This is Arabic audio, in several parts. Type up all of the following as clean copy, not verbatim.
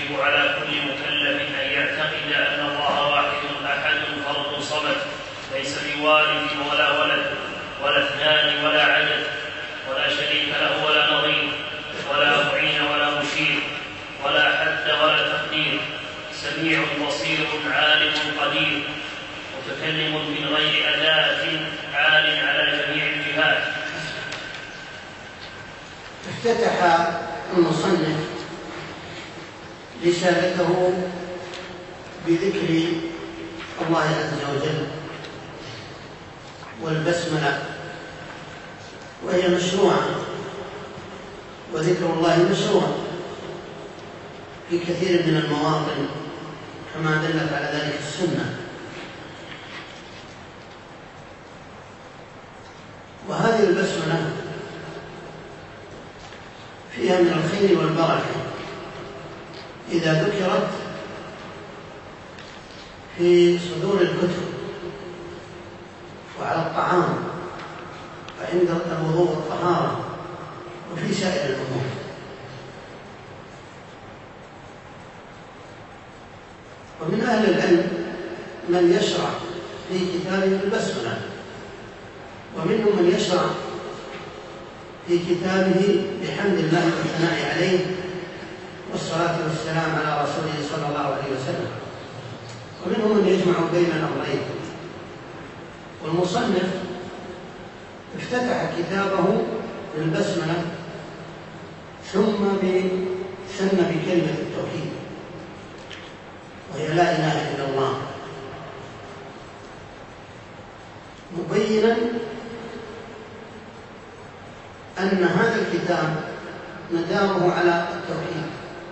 ويجب على كل مكلف أن يعتقد أن الله واحد أحد فرد صمد ليس بوالد ولا ولد ولا اثنان ولا عدد ولا شريك له ولا نظير ولا معين ولا مشير ولا حد ولا تقدير، سميع بصير عالم قدير متكلم من غير أداة عال على جميع الجهات. افتتح المصنف رسالته بذكر الله عز وجل والبسملة، وهي مشروعة، وذكر الله مشروع في كثير من المواطن كما دلت على ذلك السنة. وهذه البسملة فيها من الخير والبركة إذا ذكرت في صدور الكتب وعلى الطعام وعند الوضوء والطهارة وفي سائر الأمور. ومن أهل العلم من يشرع في كتابه البسملة، ومنهم من يشرع في كتابه بحمد الله والثناء عليه والصلاة والسلام على رسوله صلى الله عليه وسلم، ومنهم من يجمع بين الأمرين. والمصنف افتتح كتابه بالبسملة ثم سن بكلمة التوحيد وهي لا إله إلا الله، مبينا أن هذا الكتاب مداره على التوحيد،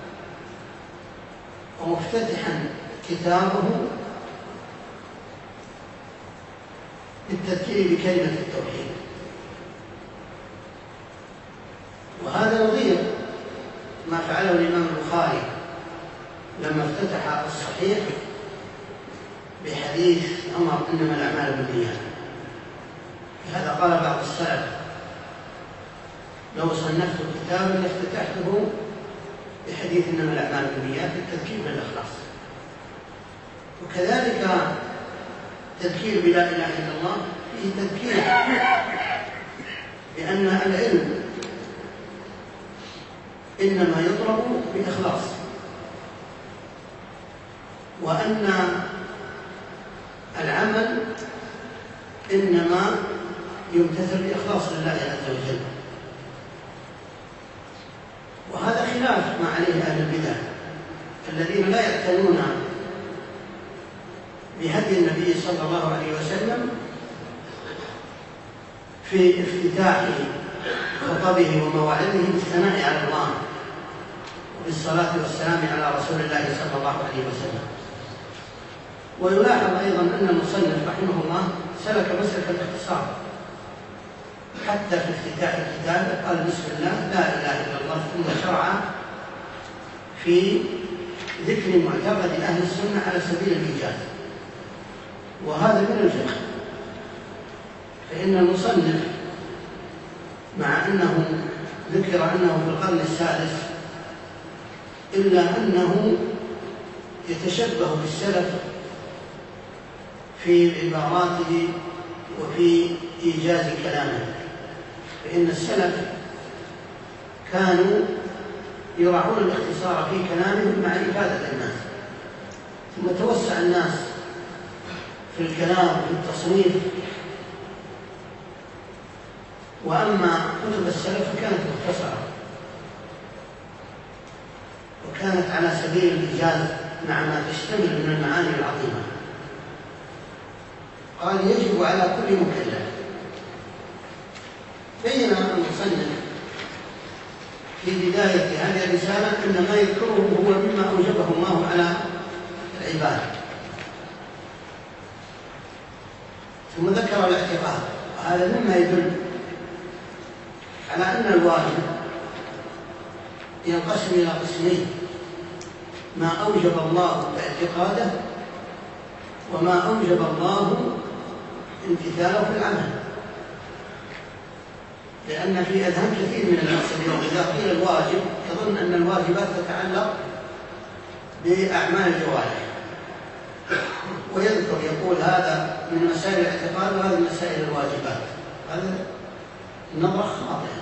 ومفتتحا كتابه بالتذكير بكلمة التوحيد. وهذا نظير ما فعله الإمام البخاري لما افتتح الصحيح بحديث عمر إنما الأعمال بالنيات. هذا قال بعض السلف لو صنفت كتابا لافتتحته بحديث إنما الأعمال بالنيات التذكير بالإخلاص. وكذلك تذكير بلا إله إلا الله فيه تذكير بأن العلم إنما يطلب بإخلاص، وأن العمل إنما يمتثل بإخلاص لله عز وجل. وهذا خلاف ما عليه أهل البدع الذين لا يعتنون بهدي النبي صلى الله عليه وسلم في افتتاح خطبه ومواعظه بالثناء على الله وبالصلاة والسلام على رسول الله صلى الله عليه وسلم. ويلاحظ أيضا أن المصنف رحمه الله سلك مسلك الاختصار، حتى في افتتاح الكتاب قال بسم الله لا إله إلا الله، ثم شرع في ذكر معتقد أهل السنة على سبيل الإيجاز. وهذا من الفقه، فإن المصنف مع أنه ذكر أنه في القرن السادس إلا أنه يتشبه بالسلف في عباراته وفي إيجاز كلامه، فإن السلف كانوا يراعون الاختصار في كلامهم مع إفادة الناس، ثم توسع الناس في الكلام وفي التصنيف. وأما كتب السلف فكانت مختصرة وكانت على سبيل الإيجاز مع ما تشتمل من المعاني العظيمة. قال يجب على كل مكلف. بين المصنف في بداية هذه الرسالة أن ما يذكره هو مما أوجبه الله على العباد، ثم ذكر الاعتقاد، وهذا مما يدل على أن الواجب ينقسم إلى قسمين: ما أوجب الله باعتقاده، وما أوجب الله امتثاله في العمل. لأن في أذهان كثير من الناس اليوم إذا قيل الواجب يظن أن الواجبات تتعلق بأعمال الجوارح، ويذكر يقول هذا من مسائل الاعتقاد وهذا من مسائل الواجبات. هذا نظرة خاطئة،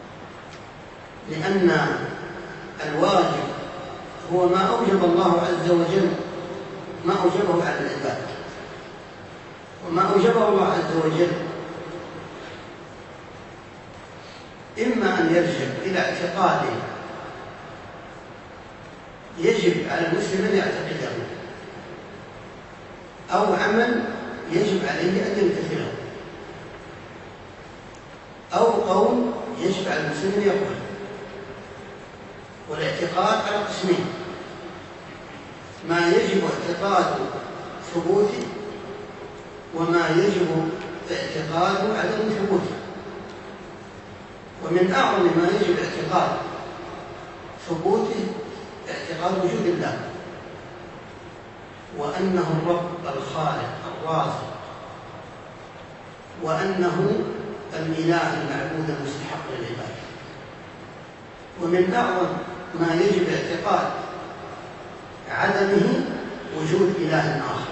لأن الواجب هو ما أوجب الله عز وجل، ما أوجبه على العباد، وما أوجبه الله عز وجل إما أن يرجع إلى اعتقاد يجب على المسلم أن يعتقده، أو عمل يجب عليه أن يمتثله، أو قول يجب على المسلم أن يقوله. والاعتقاد على قسمين: ما يجب اعتقاد ثبوته، وما يجب اعتقاد عدم ثبوته. ومن أعظم ما يجب اعتقاد ثبوته اعتقاد وجود الله، وأنه الرب الخالق الرازق، وأنه الإله المعبود المستحق للعبادة. ومن أعظم ما يجب اعتقاد عدمه وجود إله آخر،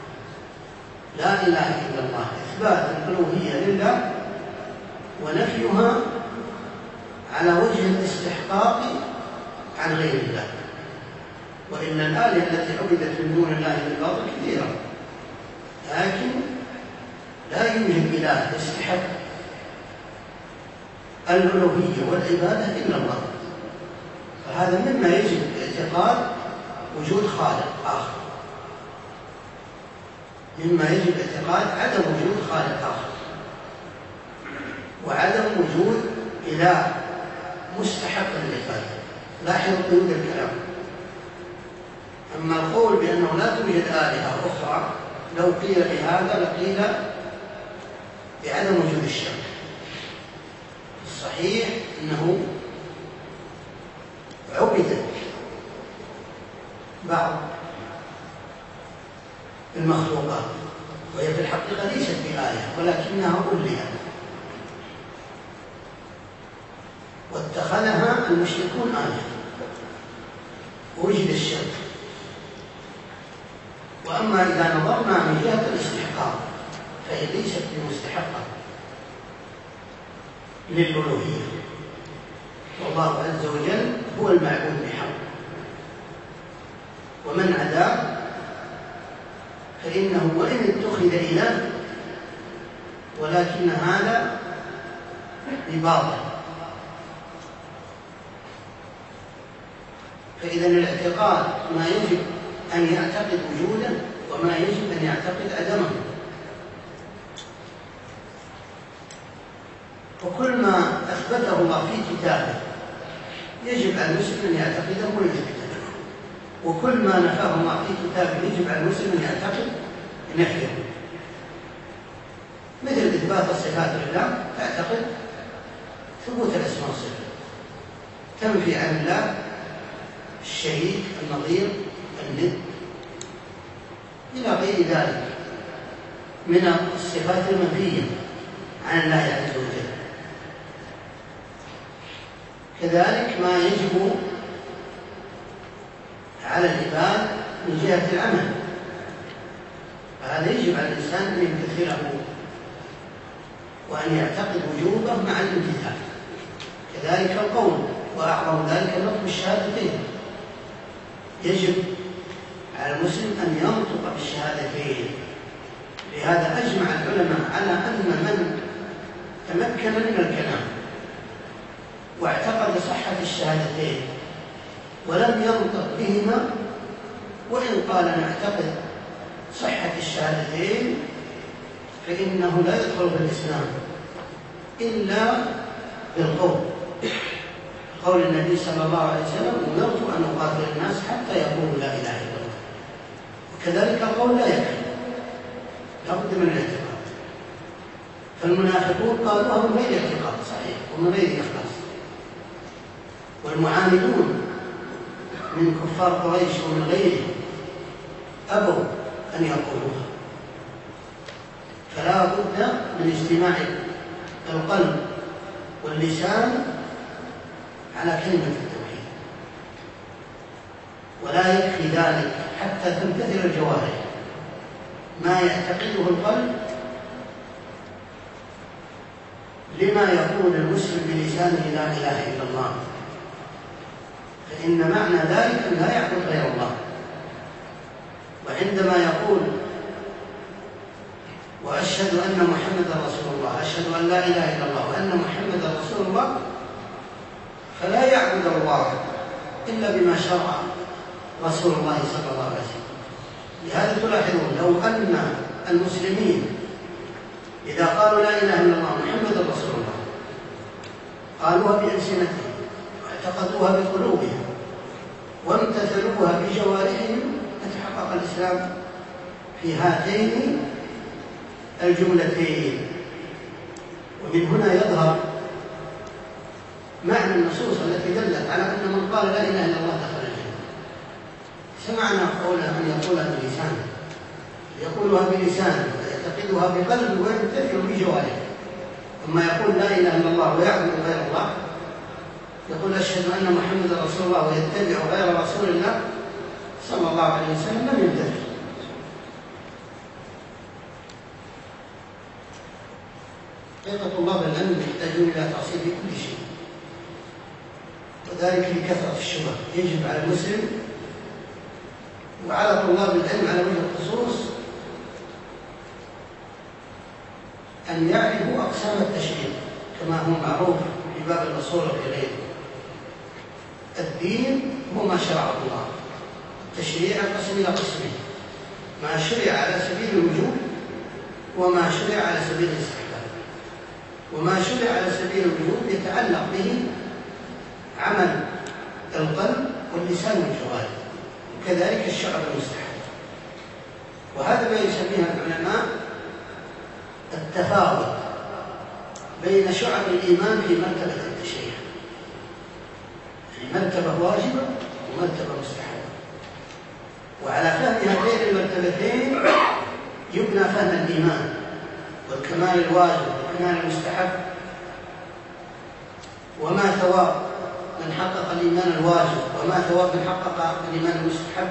لا إله إلا الله، إثبات الألوهية لله ونفيها على وجه الاستحقاق عن غير الله. وإن الآلهة التي عبدت من دون الله بالباطل كثيرة، لكن لا يوجد إله يستحق الألوهية والعبادة إلا الله. فهذا مما يجب اعتقاد وجود خالق آخر، مما يجب اعتقاد عدم وجود خالق آخر، وعدم وجود إله مستحق للعبادة. لاحظوا قيود الكلام. أما القول بأنه لا توجد آلهة أخرى، لو قيل بهذا لقيل بعدم وجود الشرك. الصحيح أنه عبد بعض المخلوقات، وهي في الحقيقة ليست بآية ولكنها ألهة، واتخذها المشركون آلهة، ووجد الشرك. وأما إذا نظرنا من جهة الاستحقاق فهي ليست بمستحقة للألوهية، والله عز وجل هو المعبود بحق، ومن عداه فإنه وإن اتخذ إله ولكن هذا بباطل. فإذا الاعتقاد ما يجب أن يعتقد وجوده وما يجب أن يعتقد عدمه. وكل ما أثبته الله في كتابه يجب على المسلم أن يعتقده ويثبته، وكل ما نفاه الله في كتابه يجب على المسلم أن يعتقد نفيه. مثل إثبات الصفات لله تعتقد ثبوت الأسماء والصفات، تنفي عن الله الشريك النظير الند إلى غير ذلك من الصفات المنفية عن الله عز وجل. كذلك ما يجب على العباد من جهة العمل، فهذا يجب على الإنسان أن يمتثله وأن يعتقد وجوبه مع الامتثال. كذلك القول، وأعظم ذلك نطق الشهادتين. يجب على المسلم أن ينطق بالشهادتين. لهذا أجمع العلماء على أن من تمكن من الكلام واعتقد صحة الشهادتين ولم ينطق بهما، وإن قال نعتقد صحة الشهادتين، فإنه لا يدخل في الإسلام إلا بالقول. قول النبي صلى الله عليه وسلم: أمرت أن أقاتل الناس حتى يقولوا لا إله إلا الله. وكذلك القول لا يكفي، لا بد من الاعتقاد. فالمنافقون قالوها من غير اعتقاد صحيح ومن غير إخلاص، والمعاندون من كفار قريش ومن غيرهم أبوا أن يقولوها. فلا بد من اجتماع القلب واللسان على كلمة التوحيد. ولا يكفي ذلك حتى تمتثل الجوارح. ما يعتقده القلب لما يقول المسلم بلسانه لا إله إلا الله، فإن معنى ذلك أن لا يعبد غير الله. وعندما يقول وأشهد أن محمدا رسول الله، أشهد أن لا إله إلا الله وأن محمدا رسول الله، فلا يعبد الله إلا بما شرع رسول الله صلى الله عليه وسلم. لهذا تلاحظون لو أن المسلمين إذا قالوا لا إله إلا الله محمد رسول الله قالوها بألسنتهم واعتقدوها بقلوبهم وامتثلوها بجوارحهم لتحقق الإسلام في هاتين الجملتين. ومن هنا يظهر معنى النصوص التي دلت على أن من قال لا إله إلا الله دخل الجنة. سمعنا قوله أن يقولها بلسانه، يقولها بلسانه ويعتقدها بقلبه ويمتثل بجوارحه. أما يقول لا إله إلا الله ويعبد غير الله، يقول أشهد أن محمدا رسول الله ويتبع غير رسول الله صلى الله عليه وسلم، لم يمتثل. حقيقة طلاب العلم يحتاجون إلى تأصيل في كل شيء، وذلك لكثرة الشبه. يجب على المسلم وعلى طلاب العلم على وجه الخصوص أن يعرفوا أقسام التشريع كما هو معروف في باب الأصول وفي غيره. الدين هو ما شرعه الله. التشريع ينقسم إلى قسمين: ما شرع على سبيل الوجوب وما شرع على سبيل الاستحباب. وما شرع على سبيل الوجوب يتعلق به عمل القلب واللسان والجوارح، وكذلك الشرع المستحب. وهذا ما يسميها العلماء التفاوت بين شعب الإيمان في مرتبة التشريع، يعني مرتبة واجبة ومرتبة مستحبة. وعلى فهم هذين المرتبتين يبنى فهم الإيمان والكمال الواجب والكمال المستحب، وما ثواب من حقق الإيمان الواجب وما ثواب من حقق الإيمان المستحب،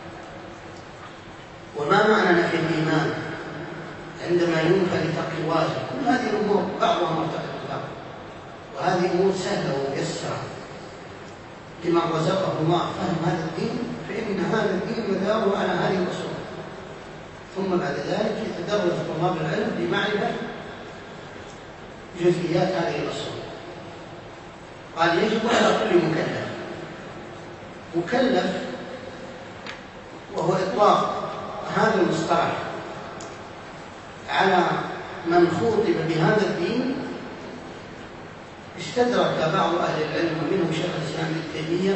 وما معنى نفي الإيمان عندما ينفى لترك الواجب. كل هذه الأمور بعضها مرتبط ببعض، وهذه أمور سهلة وميسرة لمن رزقه الله فهم هذا الدين، فإن هذا الدين مداره على هذه الأصول. ثم بعد ذلك يتدرج طلاب العلم بمعرفة جزئيات هذه الأصول. قال يجب على كل مكلف، وهو إطلاق هذا المصطلح على من خوطب بهذا الدين. استدرك بعض أهل العلم ومنهم شيخ الإسلام ابن تيمية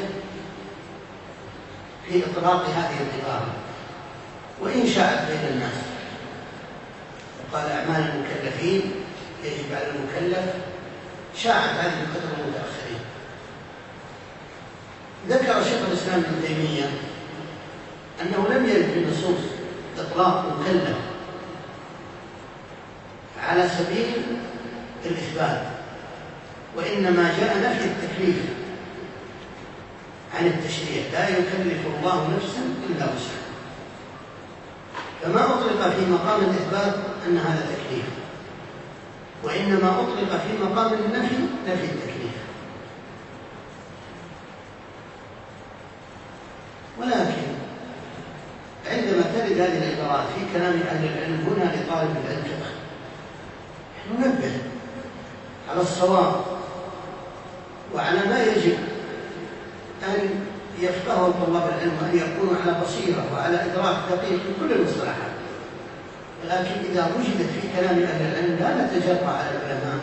في إطلاق هذه العبارة، وإن شاءت بين الناس، وقال أعمال المكلفين يجب على المكلف، شاعت هذه الكتب المتأخرين. ذكر شيخ الإسلام ابن تيمية أنه لم يرد في النصوص إطلاق مكلف على سبيل الإثبات، وإنما جاء نفي التكليف عن التشريع. لا يكلف الله نفسا إلا وسعها، فما أطلق في مقام الإثبات أن هذا تكليف، وإنما أطلق في مقام النفي نفي التكليف. ولكن عندما ترد هذه العبارات في كلام أهل العلم هنا لطالب العلم فقه، ننبه على الصواب وعلى ما يجب أن يفقهوا طلاب العلم وأن يكونوا على بصيرة وعلى إدراك دقيق في كل المصطلحات. ولكن إذا وجدت في كلام أهل العلم لا نتجرأ على العلماء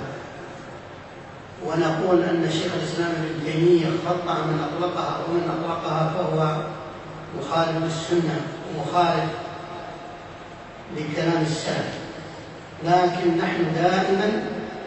ونقول أن شيخ الإسلام ابن تيمية خطأ من أطلقها، ومن أطلقها فهو مخالف للسنة ومخالف لكلام السلف. لكن نحن دائما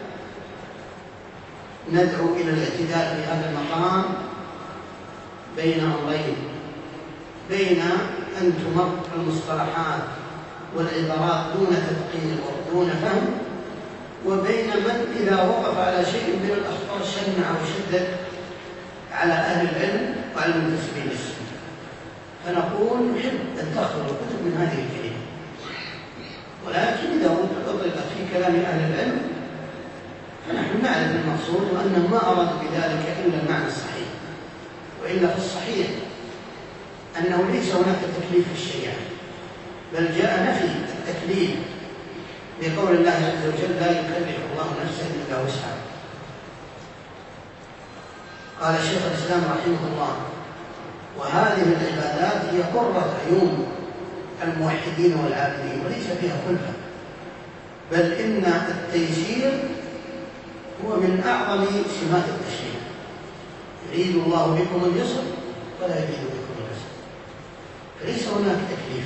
ندعو إلى الاعتدال في هذا المقام بين أمرين: بين أن تمر المصطلحات والعبارات دون تدقيق ودون فهم، وبين من إذا وقف على شيء من الأخطاء شنع وشدد على أهل العلم وعلى المنتسبين للسنة. فنقول نحب أن تخرج الكتب من هذه الكلمة، ولكن إذا أطلقت في كلام أهل العلم فنحن نعرف المقصود وأنهم ما أرادوا بذلك إلا المعنى الصحيح. وإلا في الصحيح أنه ليس هناك تكليف في الشريعة، بل جاء نفي التكليف بقول الله عز وجل: لا يكلف الله نفسا إلا وسعها. قال شيخ الإسلام رحمه الله: وهذه العبادات هي قرة عيون الموحدين والعابدين وليس فيها كلفة، بل إن التيسير هو من أعظم سمات التشريع. يريد الله بكم اليسر ولا يريد بكم العسر، فليس هناك تكليف.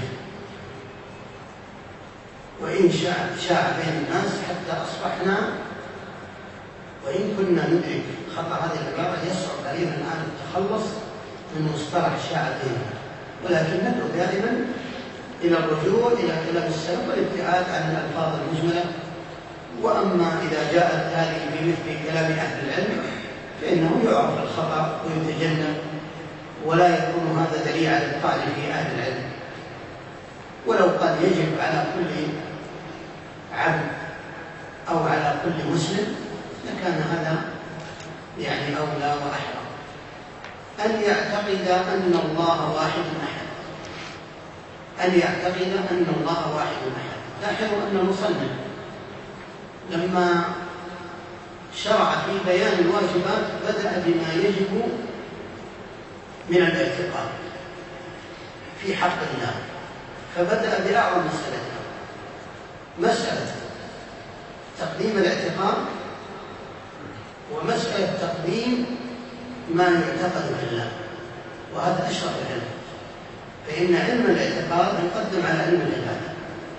وإن شاع بين الناس حتى أصبحنا وإن كنا ندرك خطأ هذه العبارة يصعب علينا الآن التخلص من مصطلح شاع بيننا، ولكن ندعو دائما إلى الرجوع إلى كلام السلف والابتعاد عن الألفاظ المجملة. وأما إذا جاءت هذه بمثل كلام أهل العلم فإنه يعرف الخطأ ويتجنب، ولا يكون هذا دليل على الطعن في أهل العلم. ولو قد يجب على كل عبد أو على كل مسلم لكان هذا يعني أولى وأحرى أن يعتقد أن الله واحد أحد، أن يعتقد أن الله واحد أحد. لاحظوا أن المصنف لما شرع في بيان الواجبات بدأ بما يجب من الاعتقاد في حق الله، فبدأ بأعظم مسألة تقديم الاعتقاد، ومسألة تقديم ما يعتقد بالله، وهذا أشرف العلم، فإن علم الاعتقاد يقدم على علم العبادة،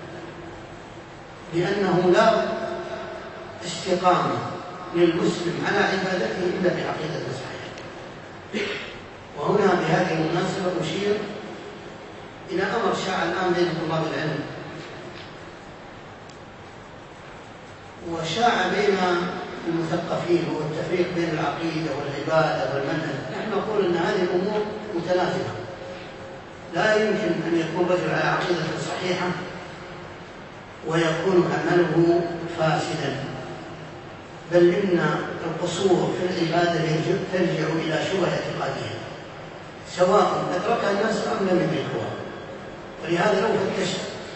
لأنه لا استقامة للمسلم على عبادته إلا بعقيدة صحيحة. وهنا بهذه المناسبة أشير إلى أمر شاع الآن بين طلاب العلم، وشاع بين المثقفين، هو التفريق بين العقيدة والعبادة والمنهج. نحن نقول أن هذه الأمور متلازمة، لا يمكن أن يكون رجل على عقيدة صحيحة ويكون عمله فاسدا، بل إن القصور في العبادة ترجع إلى شبه اعتقادية سواء أدركها الناس أم لم يدركوها. ولهذا لو فتشت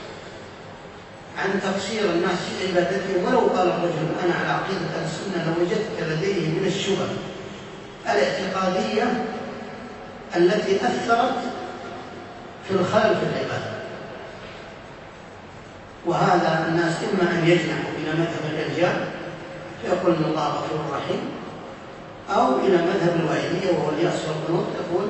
عن تقصير الناس في عبادتهم، ولو قال الرجل أنا على عقيدة أهل السنة، لوجدت لديه من الشبه الاعتقادية التي أثرت في الخلل في العبادة. وهذا الناس إما أن يجنحوا إلى مذهب الإرجاء فيقول إن الله غفور رحيم، أو إلى مذهب الوعيدية وهو اليأس والقنوط، يقول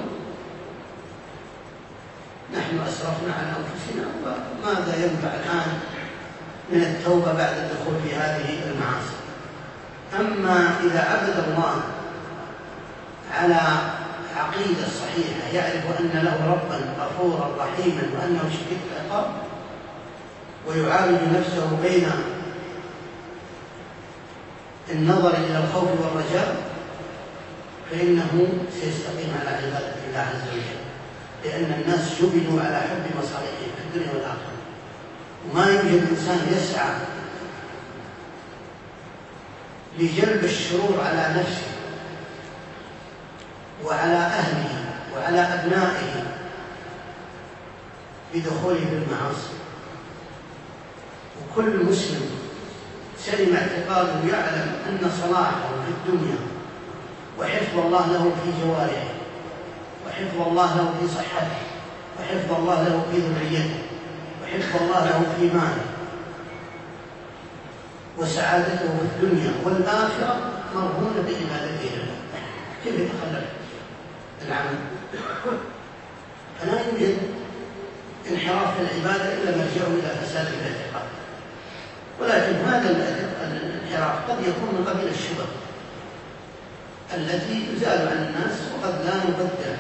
نحن أسرفنا على أنفسنا وماذا ينفع الآن من التوبة بعد الدخول في هذه المعاصي. أما إذا عبد الله على عقيدة صحيحة يعرف أن له ربا غفورا رحيما وأنه شديد العقاب، ويعالج نفسه بين النظر إلى الخوف والرجاء، فإنه سيستقيم على عبادة الله عز وجل، لأن الناس جبلوا على حب مصالحهم في الدنيا والآخرة، وما يوجد إنسان يسعى لجلب الشرور على نفسه وعلى أهله وعلى أبنائه بدخوله بالمعاصي. وكل مسلم سلم اعتقاده يعلم أن صلاحه في الدنيا وحفظ الله له في جوارحه وحفظ الله له في صحته وحفظ الله له في ذريته وحفظ الله له في ماله وسعادته في الدنيا والآخرة مرهونة بعبادته لله. كيف يتخلف العمل؟ فلا يوجد انحراف في العبادة إلا مرجعه إلى فساد الاعتقاد، ولكن هذا الانحراف قد يكون من قبيل الشبه التي تزال عن الناس، وقد لا نبدل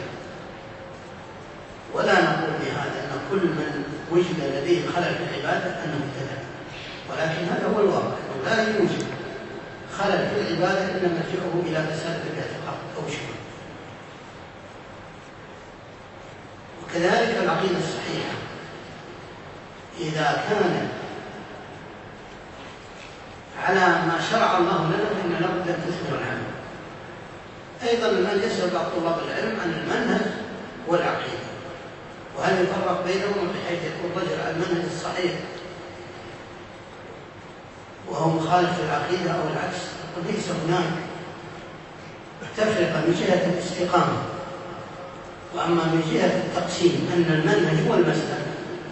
ولا نقول بهذا أن كل من وجد لديه خلل في العبادة أنه مبتدع، ولكن هذا هو الواقع، لا يوجد خلل في العبادة إلا مرجعه إلى فساد الاعتقاد أو شبه. كذلك العقيدة الصحيحة إذا كان على ما شرع الله لنا فإن لابد أن تثمر العمل. أيضا من يسأل بعض طلاب العلم عن المنهج والعقيدة، وهل يفرق بينهم بحيث يكون الرجل على المنهج الصحيح وهو مخالف للعقيدة أو العكس؟ ليس هناك تفرقة من جهة الاستقامة. وأما من جهة التقسيم أن المنهج هو المسلك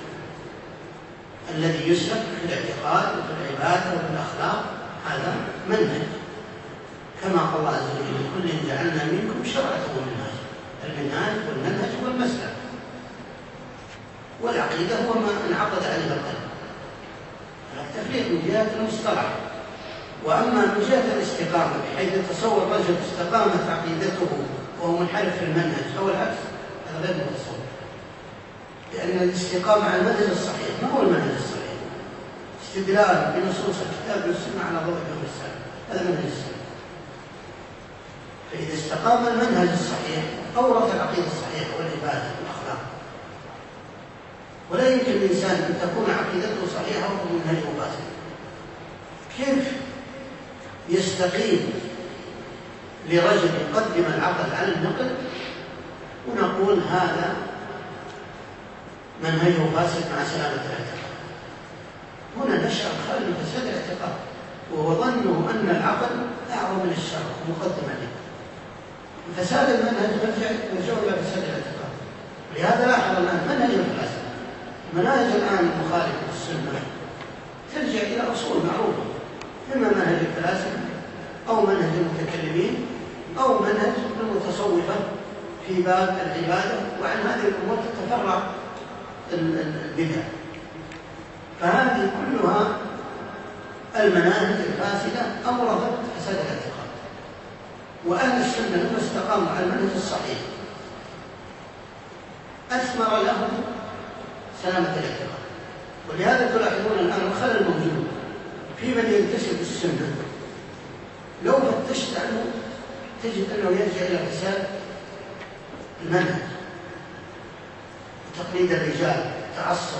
الذي يسلك في الاعتقاد وفي العبادة وفي الأخلاق، هذا منهج كما قال الله عز وجل: لكل جعلنا منكم شرعة ومنهاجا. المنهاج والمنهج هو المسلك، والعقيدة هو ما انعقد عليه القلب. التفريق من جهة المصطلح. وأما من جهة الاستقامة بحيث يتصور رجل استقامت عقيدته وهو منحرف في المنهج أو العكس، هذا غير متصور، لأن الاستقامة على المنهج الصحيح ما هو المنهج الصحيح؟ استدلال بنصوص الكتاب والسنة على ضوء فهم السلف، هذا منهج السلف. فإذا استقام المنهج الصحيح أورث العقيدة الصحيحة والعبادة والأخلاق. ولا يمكن للإنسان أن تكون عقيدته صحيحة وهو منهجه فاسد. كيف يستقيم لرجل يقدم العقل على النقل ونقول هذا منهجه فاسد مع سلامة الاعتقاد؟ هنا نشأ خلل من فساد الاعتقاد، وهو ظنه أن العقل أعظم من الشرع ومقدم عليه. فساد المنهج يرجع إلى فساد الاعتقاد. ولهذا لاحظ الآن منهج الفلاسفة، مناهج الآن المخالفة للسنة ترجع إلى أصول معروفة، إما منهج الفلاسفة أو منهج المتكلمين أو منهج المتصوفة في باب العبادة، وعن هذه الأمور تتفرع البدع. فهذه كلها المناهج الفاسدة أورثت فساد الاعتقاد. وأهل السنة لما استقاموا على المنهج الصحيح أثمر لهم سلامة الاعتقاد. ولهذا تلاحظون الآن الخلل الموجود في من ينتسب السنة، لو فتشت عنه تجد أنه يرجع إلى فساد المنهج وتقليد الرجال، تعصب،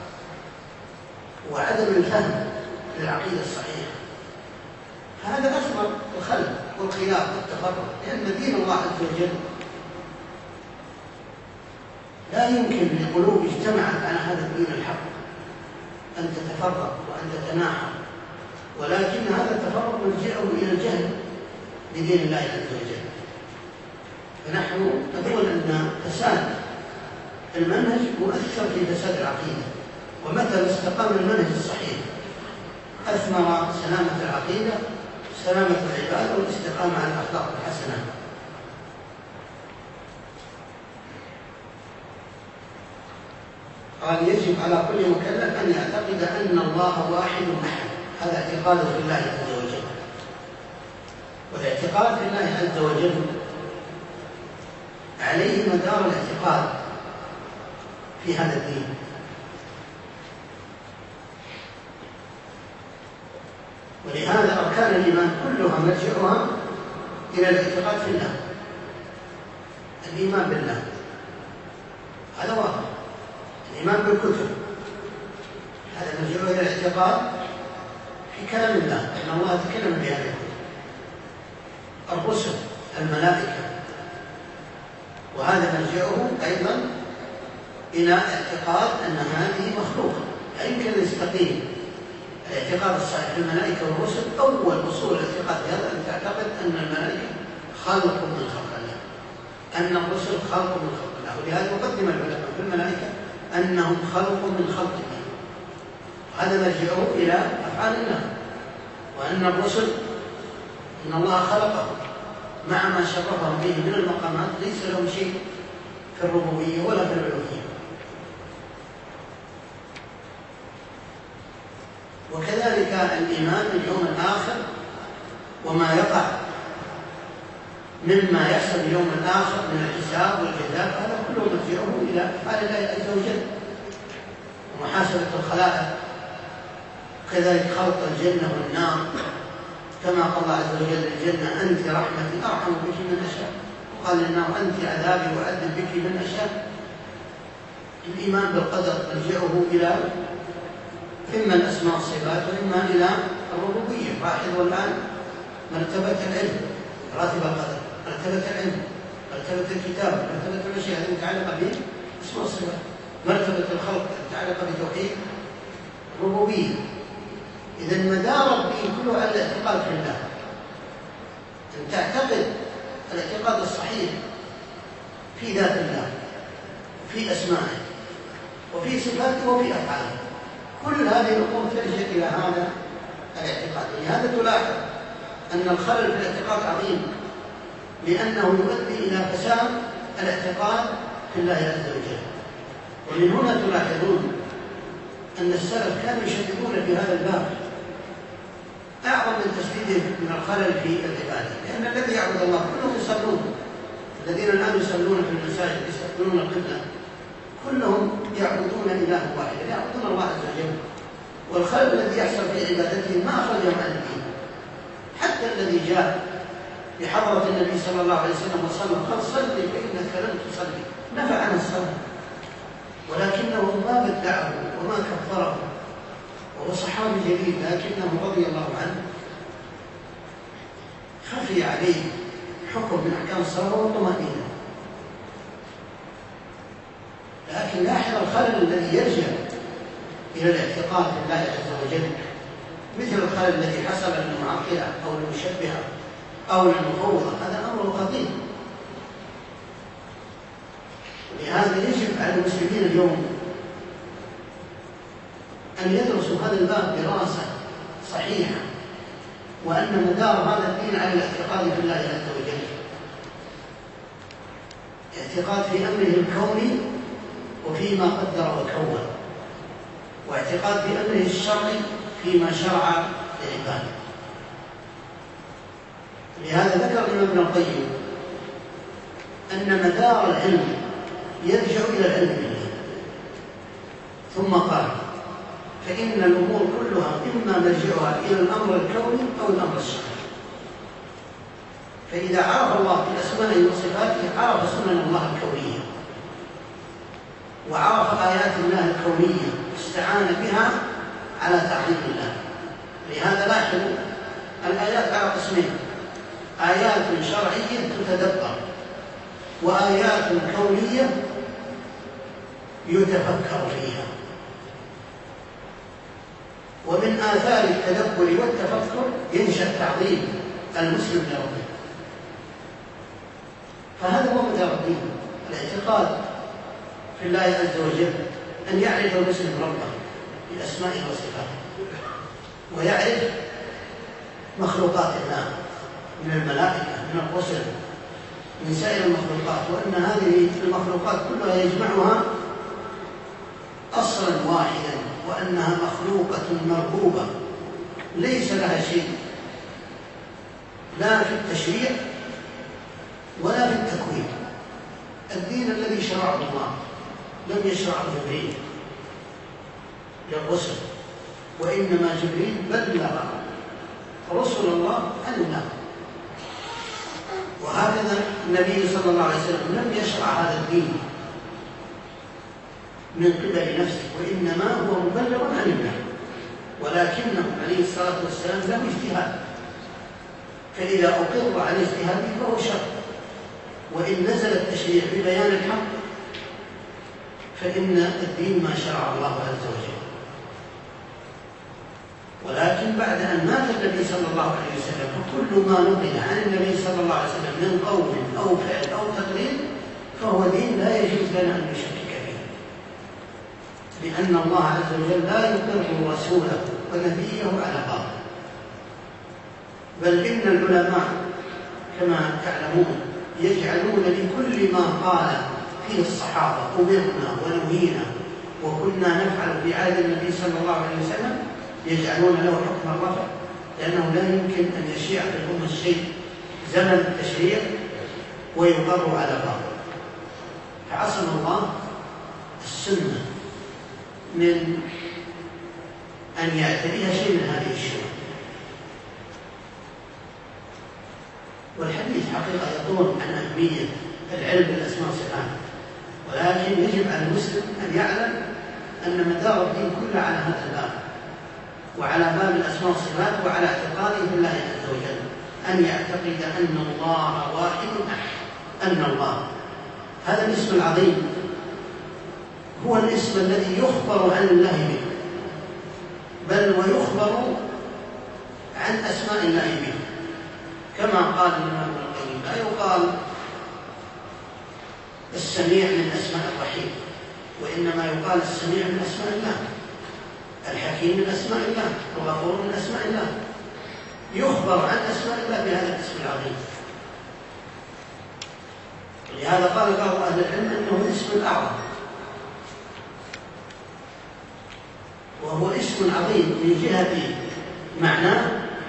وعدم الفهم للعقيدة الصحيحة. هذا أثمر الخلل والخلاف والتفرق، لأن دين الله عز وجل لا يمكن لقلوب اجتمعت على هذا الدين الحق أن تتفرق وأن تتناحر، ولكن هذا التفرق مرجعه إلى الجهل بدين الله عز وجل. فنحن نقول أن فساد المنهج مؤثر في فساد العقيدة، ومتى استقام المنهج الصحيح أثمر سلامة العقيدة، سلامة العبادة، والاستقامة على الأخلاق الحسنة. قال: يجب على كل مكلف أن يعتقد أن الله واحد أحد. هذا اعتقاد في الله عز وجل. والاعتقاد في الله عز وجل عليه مدار الاعتقاد في هذا الدين. ولهذا أركان الإيمان كلها مرجعها إلى الاعتقاد في الله، الإيمان بالله، هذا واضح. الإيمان بالكتب هذا مرجعه إلى الاعتقاد في كلام الله، أن الله تكلم بهذه الكتب. الرسل، الملائكة، وهذا مرجعه أيضا إلى اعتقاد أن هذه مخلوقة. لا يمكن أن يستقيم الاعتقاد الصحيح في الملائكة والرسل. أول أصول الاعتقاد هذا أن تعتقد أن الملائكة خلق من خلق الله، أن الرسل خلق من خلق الله. ولهذا يقدم العلماء في الملائكة أنهم خلق من خلق الله، هذا مرجعه إلى أفعال الله. وأن الرسل إن الله خلقهم مع ما شرفهم به من المقامات، ليس لهم شيء في الربوبية ولا في الألوهية. وكذلك الإيمان باليوم الآخر وما يقع مما يحصل اليوم الآخر من الحساب والجزاء، هذا كله مرجعه إلى أفعال الله عز وجل ومحاسبة الخلائق. كذلك خلق الجنة والنار، كما قال الله عز وجل: الجنة أنت رحمتي أرحم بك من أشاء، وقال النار أنت عذابي وأعذب بك من أشاء. الإيمان بالقدر مرجعه إلى إما الأسماء والصفات وإما إلى الربوبية. لاحظوا الآن مرتبة العلم، مراتب القدر، مرتبة العلم، مرتبة الكتاب، مرتبة الأشياء هذه متعلقة بالأسماء والصفات، مرتبة الخلق متعلقة بتوحيد الربوبية. إذا مدار الدين كله على الاعتقاد في الله، أن تعتقد الاعتقاد الصحيح في ذات الله، في أسمائه، وفي صفاته، وفي أفعاله. كل هذه الأمور ترجع إلى هذا الاعتقاد. ولهذا تلاحظ أن الخلل في الاعتقاد عظيم، لأنه يؤدي إلى فساد الاعتقاد في الله عز وجل. ومن هنا تلاحظون أن السلف كانوا يشددون في هذا الباب أعظم من تشديده من الخلل في العبادة، لأن الذي يعبد الله كلهم يصلون. الذين الآن يصلون في المساجد يستقبلون القبلة كلهم يعبدون إله واحد، يعبدون الله عز وجل. والخلل الذي يحصل في عبادتهم ما أخرجهم عن الدين. حتى الذي جاء بحضرة النبي صلى الله عليه وسلم وصلى قال صلي فإنك لم تصلي، نفع عن الصلاة، ولكنه ما بدعه وما كفره، وهو صحابي جليل، لكنه رضي الله عنه خفي عليه حكم من أحكام الصلاة والطمأنينة. لكن لاحظ الخلل الذي يرجع إلى الاعتقاد بالله عز وجل، مثل الخلل الذي حصل للمعطلة أو المشبهة أو المفوضة، هذا أمر خطير. لهذا يجب على المسلمين اليوم أن يدرسوا هذا الباب دراسة صحيحة، وأن مدار هذا الدين على الاعتقاد بالله عز وجل، اعتقاد في أمره الكوني وفيما قدر وكون، واعتقاد في أمره الشرعي فيما شرع لعباده. لهذا ذكر الإمام ابن القيم أن مدار العلم يرجع إلى العلم بالله، ثم قال فإن الأمور كلها إما مرجعها إلى الأمر الكوني أو الأمر الشرعي. فإذا عرف الله في أسمائه وصفاته عرف سنن الله الكونية، وعرف آيات الله الكونية استعان بها على تعظيم الله. لهذا لاحظوا الآيات على قسمين: آيات شرعية تتدبر، وآيات كونية يتفكر فيها. ومن آثار التدبر والتفكر ينشأ تعظيم المسلم لربه. فهذا هو مدار الدين، الاعتقاد في الله عز وجل، أن يعرف المسلم ربه بأسمائه وصفاته، ويعرف مخلوقات الله من الملائكة، من الرسل، من سائر المخلوقات، وأن هذه المخلوقات كلها يجمعها أصلا واحدا، وأنها مخلوقة مرغوبة ليس لها شيء لا في التشريع ولا في التكوين. الدين الذي شرعه الله لم يشرعه جبريل للرسل، وإنما جبريل بلغ رسل الله عن الله. وهكذا النبي صلى الله عليه وسلم لم يشرع هذا الدين من قبل نفسه، وإنما هو مبلغ عن الله، ولكنه عليه الصلاة والسلام له اجتهاد، فإذا أقر على اجتهاده فهو شرع. وإن نزل التشريع ببيان الحق فإن الدين ما شرع الله عز وجل. ولكن بعد أن مات النبي صلى الله عليه وسلم فكل ما نقل عن النبي صلى الله عليه وسلم من قول أو فعل أو تقرير فهو دين لا يجوز لنا أن نشكك فيه، لأن الله عز وجل لا يقر رسوله ونبيه على باطل. بل إن العلماء كما تعلمون يجعلون لكل ما قال فيه الصحابة أمرنا ونهينا وكنا نفعل في عهد النبي صلى الله عليه وسلم يجعلون له حكم الرفع، لأنه لا يمكن أن يشيع في الأمة الشيء زمن التشريع ويقر على باطل. فعصم الله السنة من أن يعتريها شيء من هذه الشروط. والحديث حقيقة يطول عن أهمية العلم بالأسماء والصفات، ولكن يجب على المسلم أن يعلم أن مدار الدين كله على هذا الباب، وعلى باب الأسماء والصفات، وعلى اعتقاده بالله عز وجل، أن يعتقد أن الله واحد أحد، أن الله هذا الاسم العظيم هو الاسم الذي يخبر عن الله به، بل ويخبر عن أسماء الله به، كما قال الإمام ابن القيم: لا يقال السميع من أسماء الرحيم، وإنما يقال السميع من أسماء الله، الحكيم من أسماء الله، الغفور من أسماء الله، يخبر عن أسماء الله بهذا الاسم العظيم. لهذا قال بعض أهل العلم أنه الاسم الأعظم، وهو اسم عظيم من جهة معناه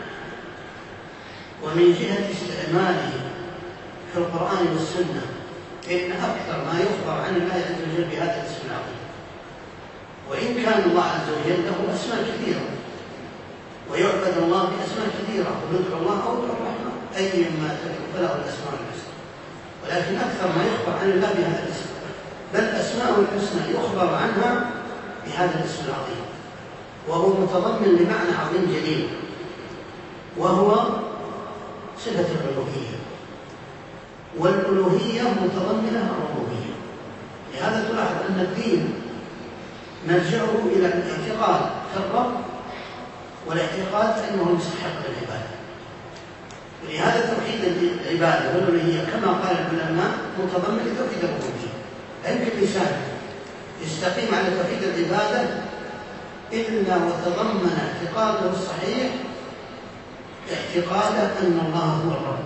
ومن جهة استعماله في القرآن والسنة، فإن أكثر ما يخبر عن الله عز وجل بهذا الاسم العظيم. وإن كان الله عز وجل له أسماء كثيرة ويعبد الله بأسماء كثيرة، ويدعو الله أو يدعو الرحمن، أيما تدعو فله الأسماء الحسنى، ولكن أكثر ما يخبر عن الله بهذا الاسم، بل أسماء الحسنى يخبر عنها بهذا الاسم العظيم، وهو متضمن لمعنى عظيم جليل، وهو صفة الألوهية، والألوهية متضمنة الربوبية. لهذا تلاحظ أن الدين نرجعه إلى الاعتقاد في الرب والاعتقاد أنه مستحق للعبادة. ولهذا توحيد العبادة والألوهية كما قال العلماء متضمن لتوحيد الربوبية. لا يمكن الإنسان يستقيم على توحيد العبادة إلا وتضمن اعتقاده الصحيح اعتقاد أن الله هو الرب،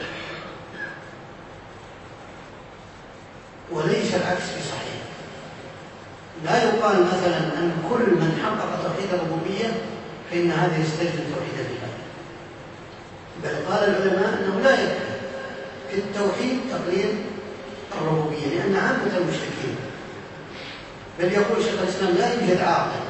وليس العكس بصحيح. لا يقال مثلا أن كل من حقق توحيد الربوبية فإن هذا يستلزم توحيد العبادة، بل قال العلماء أنه لا يكفي في التوحيد تقرير الربوبية، لأن عامة المشركين، بل يقول شيخ الإسلام: لا يوجد عاقل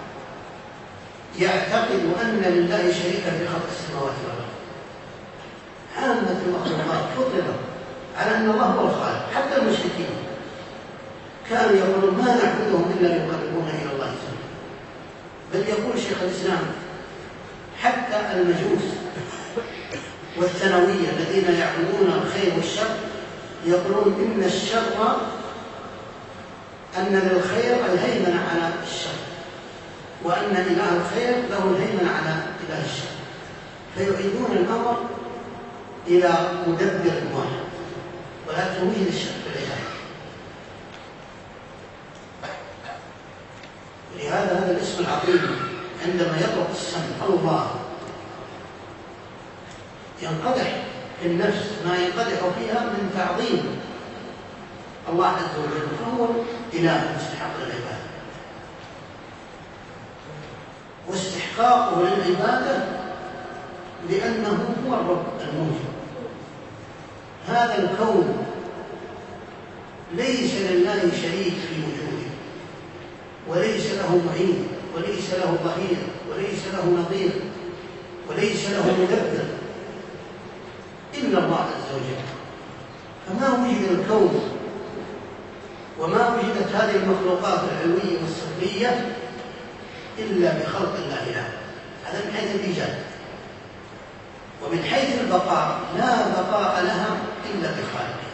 يعتقد أن لله شريكا في خلق السماوات والأرض. عامة المخلوقات فطرت على أن الله هو الخالق، حتى المشركين كانوا يقولون ما نعبدهم إلا ليقربونا إلى الله سبحانه. بل يقول شيخ الإسلام: حتى المجوس والثانوية الذين يعبدون الخير والشر يقولون إن الشر، أن للخير الهيمنة على الشر، وأن إله الخير له الهيمنة على إله الشر، فيعيدون الأمر إلى مدبر واحد، ولكن وجد الشر في العبادة. ولهذا هذا الاسم العظيم عندما يطلق السمع الله ينقدح في النفس ما ينقدح فيها من تعظيم الله عز وجل، فهو إله مستحق للعبادة، واستحقاقه للعبادة لأنه هو الرب الموجود. هذا الكون ليس لله شريك في وجوده، وليس له معين، وليس له ظهير، وليس له نظير، وليس له مدبر إلا الله عز وجل. فما وجد الكون وما وجدت هذه المخلوقات العلوية والسفلية إلا بخلق الله لها. هذا من حيث الإيجاد، ومن حيث البقاء لا بقاء لها إلا بخالقها.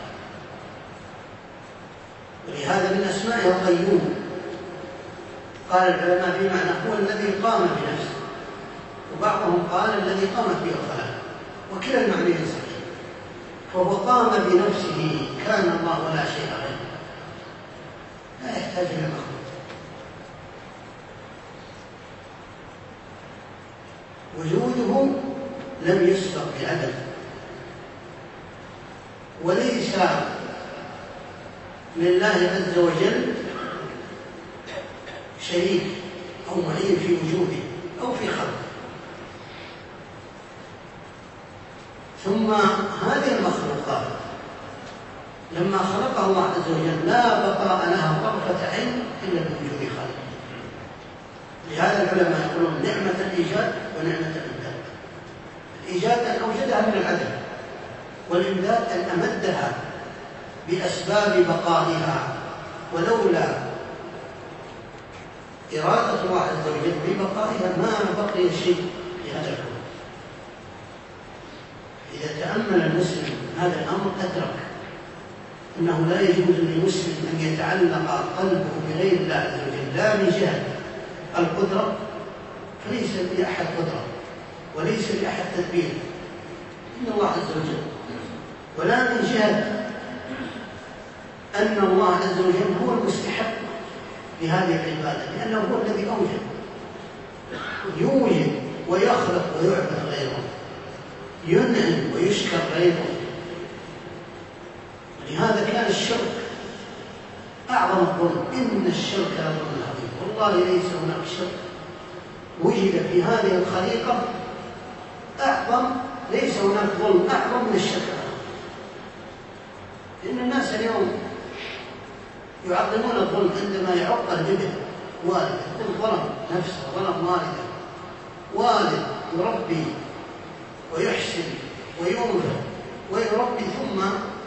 ولهذا من أسمائه القيوم، قال العلماء بمعنى هو الذي قام بنفسه، وبعضهم قال الذي قامت به الخلائق، وكلا المعنيين صحيح. فهو قام بنفسه، كان الله ولا شيء غيره، لا يحتاج إلى مخلوق. وجوده لم يسبق بعدم، وليس لله عز وجل شريك أو معين في وجوده أو في خلقه. ثم هذه المخلوقات لما خلقها الله عز وجل لا بقاء لها طرفة عين إلا بوجود خالقه. لهذا العلماء يقولون نعمة الإيجاد ونعمة الإمداد. الإيجاد أن أوجدها من العدم، والإمداد أن أمدها بأسباب بقائها لولا إرادة الله عز وجل ببقائها ما بقي شيء في هذا الكون. إذا تأمل المسلم هذا الأمر أدرك أنه لا يجوز للمسلم أن يتعلق قلبه بغير الله عز وجل، لا من جهة القدرة فليس لأحد قدرة وليس لأحد تدبير إلا الله عز وجل، ولا من جهة أن الله عز وجل هو المستحق لهذه العبادة، لأنه هو الذي أوجد، يوجد ويخلق ويعبد غيره، ينعم ويشكر غيره. لهذا كان الشرك أعظم الظلم، إن الشرك لظلم عظيم. والله ليس هناك شرك وجد في هذه الخليقة أعظم، ليس هناك ظلم أعظم من الشرك. إن الناس اليوم يعظمون الظلم عندما يعق الابن والده، يقول ظلم نفسه ظلم والده، والد يربي ويحسن وينفق ويربي ثم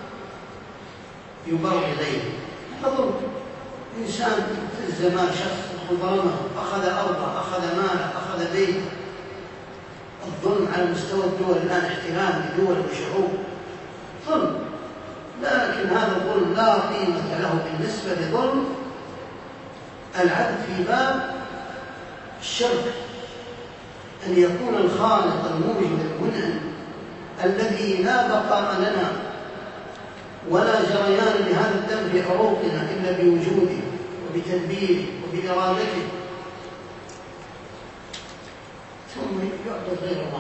يبر إليه، هذا ظلم. إنسان في الزمان شخص ظلمه، أخذ أرضه، أخذ ماله، أخذ بيته. الظلم على مستوى الدول الآن احتلال لدول وشعوب، ظلم. لكن هذا الظلم لا قيمة له بالنسبة لظلم العبد في باب الشرك، أن يكون الخالق الموجد المنعم الذي لا بقاء لنا ولا جريان لهذا الدم في عروقنا إلا بوجوده وبتدبيره وبإرادته، ثم يعبد غير الله.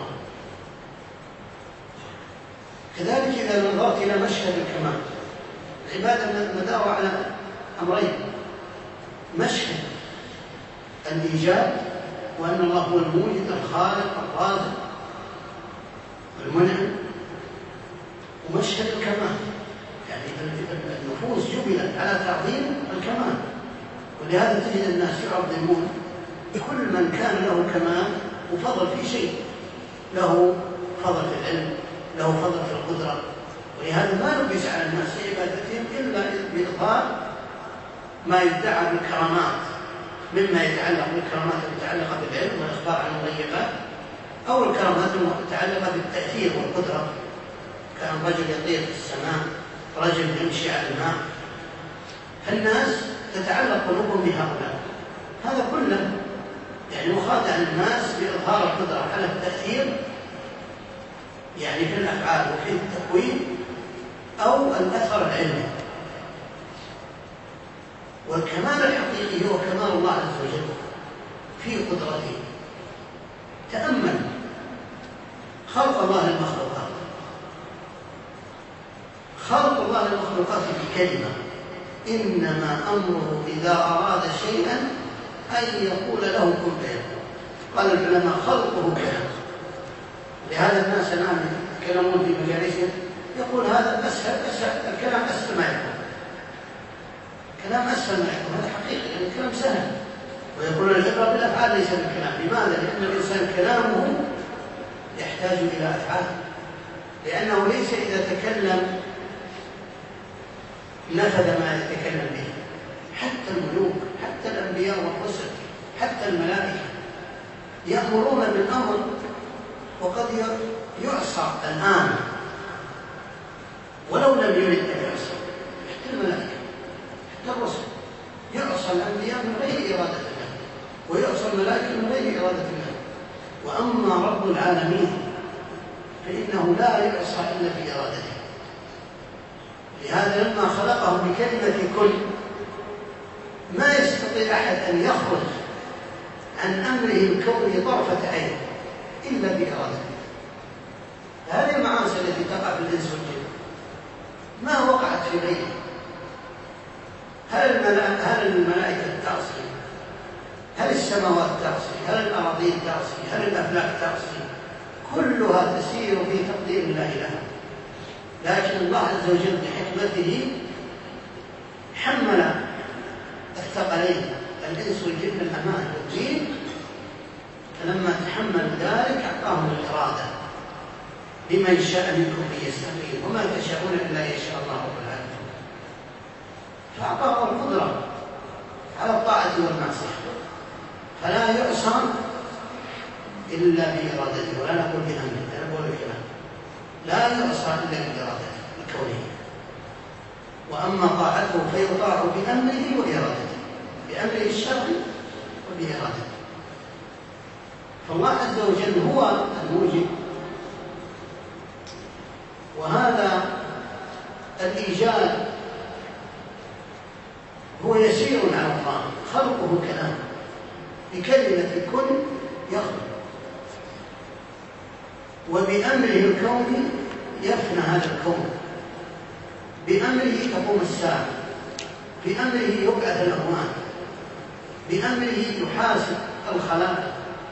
كذلك إذا نظرت إلى مشهد الكمال، العبادة مدار على أمرين: مشهد الإيجاد وأن الله هو الموجد الخالق الرازق المنعم، ومشهد الكمال، يعني النفوس جبلت على تعظيم الكمال. ولهذا تجد الناس يعظمون كل من كان له كمال وفضل في شيء، له فضل في العلم، له فضل في القدرة. ولهذا ما لبس على الناس في عبادتهم إلا بإظهار ما يدعى بالكرامات، مما يتعلق بالكرامات المتعلقة بالعلم والإخبار عن المغيبات، أو الكرامات المتعلقة بالتأثير والقدرة، كان رجل يطير في السماء، رجل يمشي على الماء. فالناس تتعلق قلوبهم بهؤلاء. هذا كله يعني مخادع الناس بإظهار القدرة على التأثير، يعني في الأفعال وفي التكوين، أو الأثر العلمي. والكمال الحقيقي هو كمال الله عز وجل في قدرته. تأمل خلق الله للمخلوقات، خلق الله للمخلوقات بكلمة: إنما أمره إذا أراد شيئا أن يقول له كن فيكون. قال العلماء: خلقه كلام. لهذا الناس الآن يتكلمون في مجالسهم يقول هذا أسهل الكلام، أسهل ما يكون، كلام أسهل ما يكون. هذا حقيقي، يعني الكلام سهل، ويقول العبرة بالأفعال ليس بالكلام. لماذا؟ لأن الإنسان كلامه يحتاج إلى أفعال، لأنه ليس إذا تكلم نفذ ما يتكلم به. حتى الملوك، حتى الأنبياء والرسل، حتى الملائكة يأمرون بالأمر وقد يعصى الآن ولو لم يرد أن يعصى. حتى الملائكة، حتى الرسل يعصى الأنبياء من غير إرادة الله، ويعصى الملائكة من غير إرادة الله. وأما رب العالمين فإنه لا يعصى إلا بإرادته. لهذا لما خلقه بكلمة كن ما يستطيع أحد أن يخرج عن أمره الكوني طرفة عين إلا بإرادته. هذه المعاصي التي تقع في الإنس والجن ما وقعت في غيره. هل الملائكة تعصي؟ هل السماوات تعصي؟ هل الأراضين تعصي؟ هل الأفلاك تعصي؟ كلها تسير في تقدير الله لها. لكن الله عز وجل بحكمته حمل الثقلين الإنس والجن الأمانة والدين، فلما تحمل ذلك أعطاهم الإرادة: لمن شاء منكم أن يستقيم وما تشاءون إلا يشاء الله رب العالمين. فأعطاهم القدرة المعصية، فلا يعصى إلا بإرادته، ولا نقول بأمره، أنا بقول الكلام، لا يعصى إلا بإرادته بكونه، وأما طاعته فيطاع بأمره وإرادته، بأمره الشرعي وبإرادته. فالله عز وجل هو الموجب، وهذا الإيجاد هو يسير على الله، خلقه كلام، بكلمة كن يخلق، وبأمره الكوني يفنى هذا الكون، بأمره تقوم الساعة، بأمره يبعث الأموات، بأمره يحاسب الخلائق.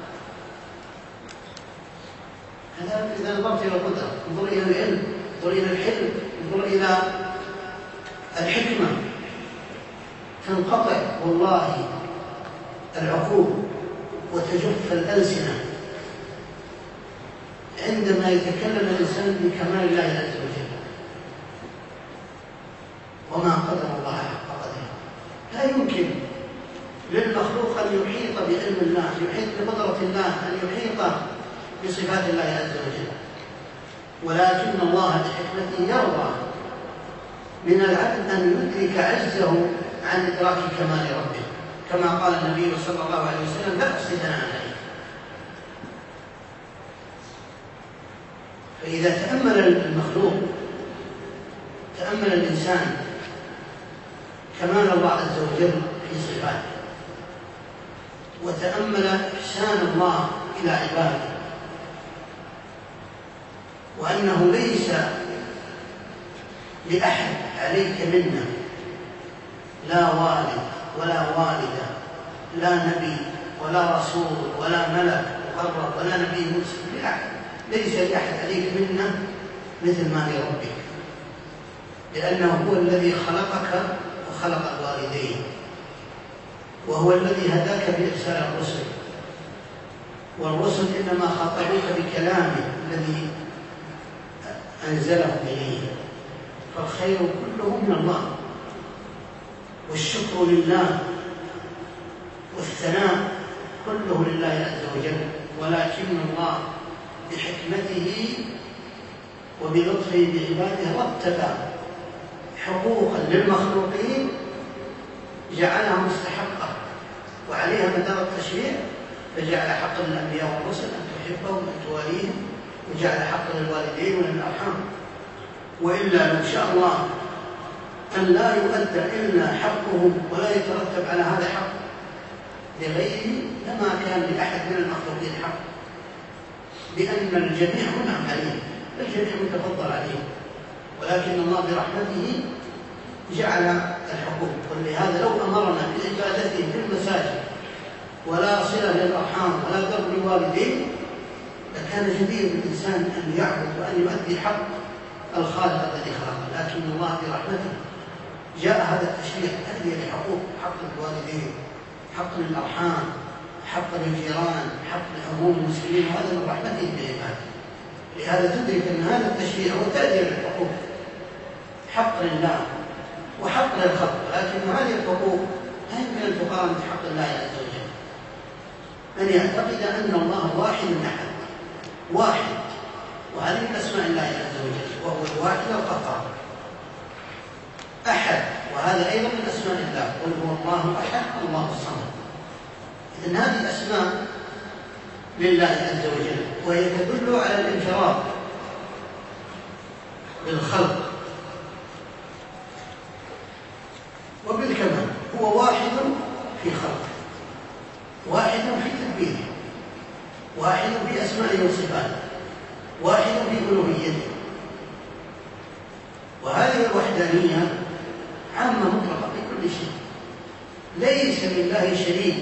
هذا إذا نظرت إلى القدرة، انظر إلى العلم، انظر إلى الحلم، انظر إلى الحكمة، تنقطع والله العقول وتجف الألسنة عندما يتكلم الإنسان بكمال الله عز وجل، وما قدر الله حق قدره. لا يمكن للمخلوق أن يحيط بعلم الله، يحيط بقدرة الله، أن يحيط بصفات الله عز وجل، ولكن الله بحكمته يرضى من العبد أن يدرك عجزه عن إدراك كمال ربه، كما قال النبي صلى الله عليه وسلم: لا أحصي ثناء عليه. فإذا تأمل المخلوق، تأمل الإنسان كمال الله عز وجل في صفاته، وتأمل إحسان الله إلى عباده، وأنه ليس لأحد عليك منه، لا والد ولا والدة، لا نبي ولا رسول ولا ملك مقرب ولا نبي مرسل، لأحد، ليس لأحد عليك منه مثل ما لربك، لأنه هو الذي خلقك وخلق الوالدين، وهو الذي هداك بإرسال الرسل، والرسل إنما خاطبوك بكلامه الذي أنزله إليه، فالخير كله من الله، والشكر لله، والثناء كله لله عز وجل، ولكن الله بحكمته وبلطفه بعباده رتب حقوقا للمخلوقين جعلها مستحقة وعليها مدار التشريع، فجعل حق للأنبياء والرسل أن تحبهم وأن تواليهم، وجعل حق للوالدين وللأرحام. وإلا لو شاء الله أن لا يؤدى إلا حقهم ولا يترتب على هذا حق لغيره لما كان لأحد من المخلوقين حق، لأن الجميع منعم عليه، الجميع متفضل عليه، ولكن الله برحمته جعل الحقوق. ولهذا لو أمرنا بعبادته في المساجد ولا صلة للأرحام ولا بر للوالدين لكان جدير بالإنسان أن يعبد وأن يؤدي حق الخالق الذي خلقه، لكن الله برحمته جاء هذا التشريع تأدية لحقوق، حق الوالدين، حق للأرحام، حق للجيران، حق لعموم المسلمين، وهذا من رحمته بعباده. لهذا تدرك أن هذا التشريع هو تأدية للحقوق، حق لله وحق للخلق، لكن هذه الحقوق لا يمكن أن تقارن بحق الله عز وجل. أن يعتقد أن الله واحد أحد، واحد، وهذه من أسماء الله عز وجل، وهو الواحد القهار. أحد، وهذا أيضا من أسماء الله، قل هو الله أحد الله الصمد. إذن هذه أسماء لله عز وجل، وهي تدل على الانفراد بالخلق وبالكمال. هو واحد في خلقه، واحد في تدبيره، واحد في أسمائه وصفاته، واحد في ألوهيته. وهذه الوحدانية عامة مطلقة في كل شيء، ليس لله شريك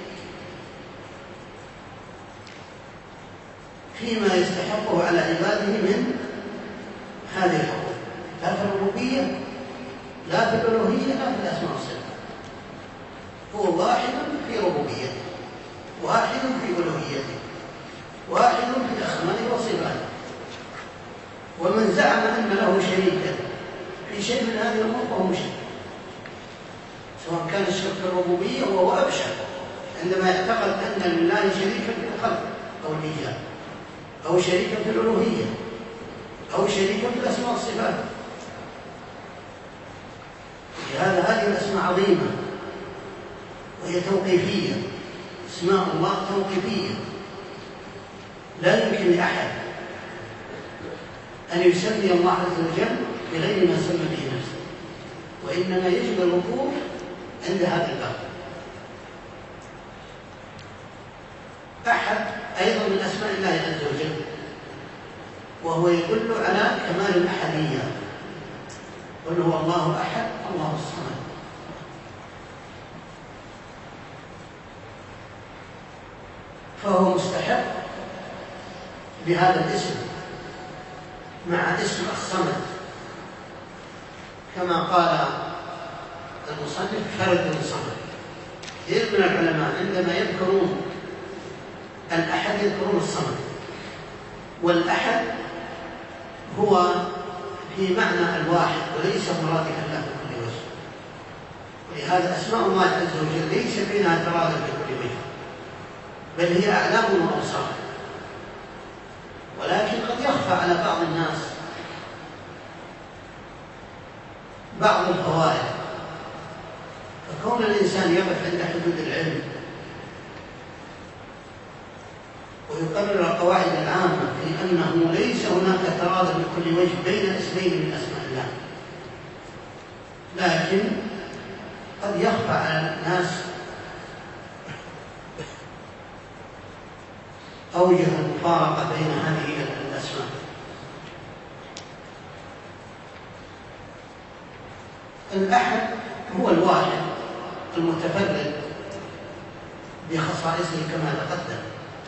فيما يستحقه على عباده من هذه الحقوق، لا في الربوبية لا في الألوهية لا في الأسماء والصفات. هو واحد في ربوبيته، واحد في ألوهيته، واحد في أسمائه وصفاته. ومن زعم أن له شريكا في شيء من هذه الأمور فهو مشرك، سواء كان الشرك في الربوبية وهو أبشع عندما يعتقد أن لله شريكا في الخلق أو الإيجاد، أو شريكا في الألوهية، أو شريكا في الأسماء والصفات. لهذا هذه الأسماء عظيمة وهي توقيفية، اسماء الله توقيفية، لا يمكن لأحد أن يسمي الله عز وجل بغير ما سمى به نفسه، وإنما يجب الوقوف عند هذا الباب. أحد أيضا من أسماء الله عز وجل وهو يدل على كمال الأحدية، قل هو الله أحد الله الصمد. فهو مستحق بهذا الاسم مع اسم الصمد، كما قال المصنف فرد صمد. كثير من العلماء عندما يذكرون الأحد يذكرون الصمد، والأحد هو في معنى الواحد وليس مرادفا له بكل وجه، ولهذا أسماء الله عز وجل ليس بينها ترادف بكل وجه، بل هي أعلام وأوصاف، ولكن قد يخفى على بعض الناس بعض الفوائد. فكون الإنسان يقف عند حدود العلم ويقرر القواعد العامة في أنه ليس هناك ترادف بكل وجه بين اسمين من أسماء الله، لكن قد يخفى على الناس أوجه المفارقة بين هذه الأسماء. الأحد هو الواحد المتفرد بخصائصه كما تقدم.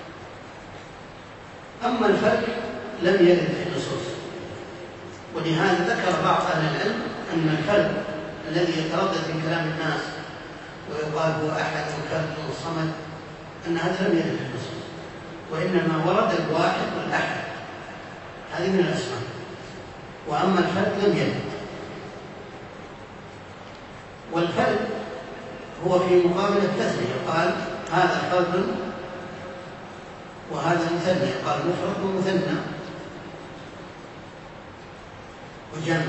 أما الفرد لم يرد في النصوص، ولهذا ذكر بعض أهل العلم أن الفرد الذي يتردد في كلام الناس ويقال هو أحد وفرد وصمد أن هذا لم يرد في النصوص، وإنما ورد الواحد والأحد، هذه من الأسماء. وأما الفرد لم يرد. والفرد هو في مقابل التثنية، قال هذا فرد وهذا مثنى، قال مفرد ومثنى وجمع.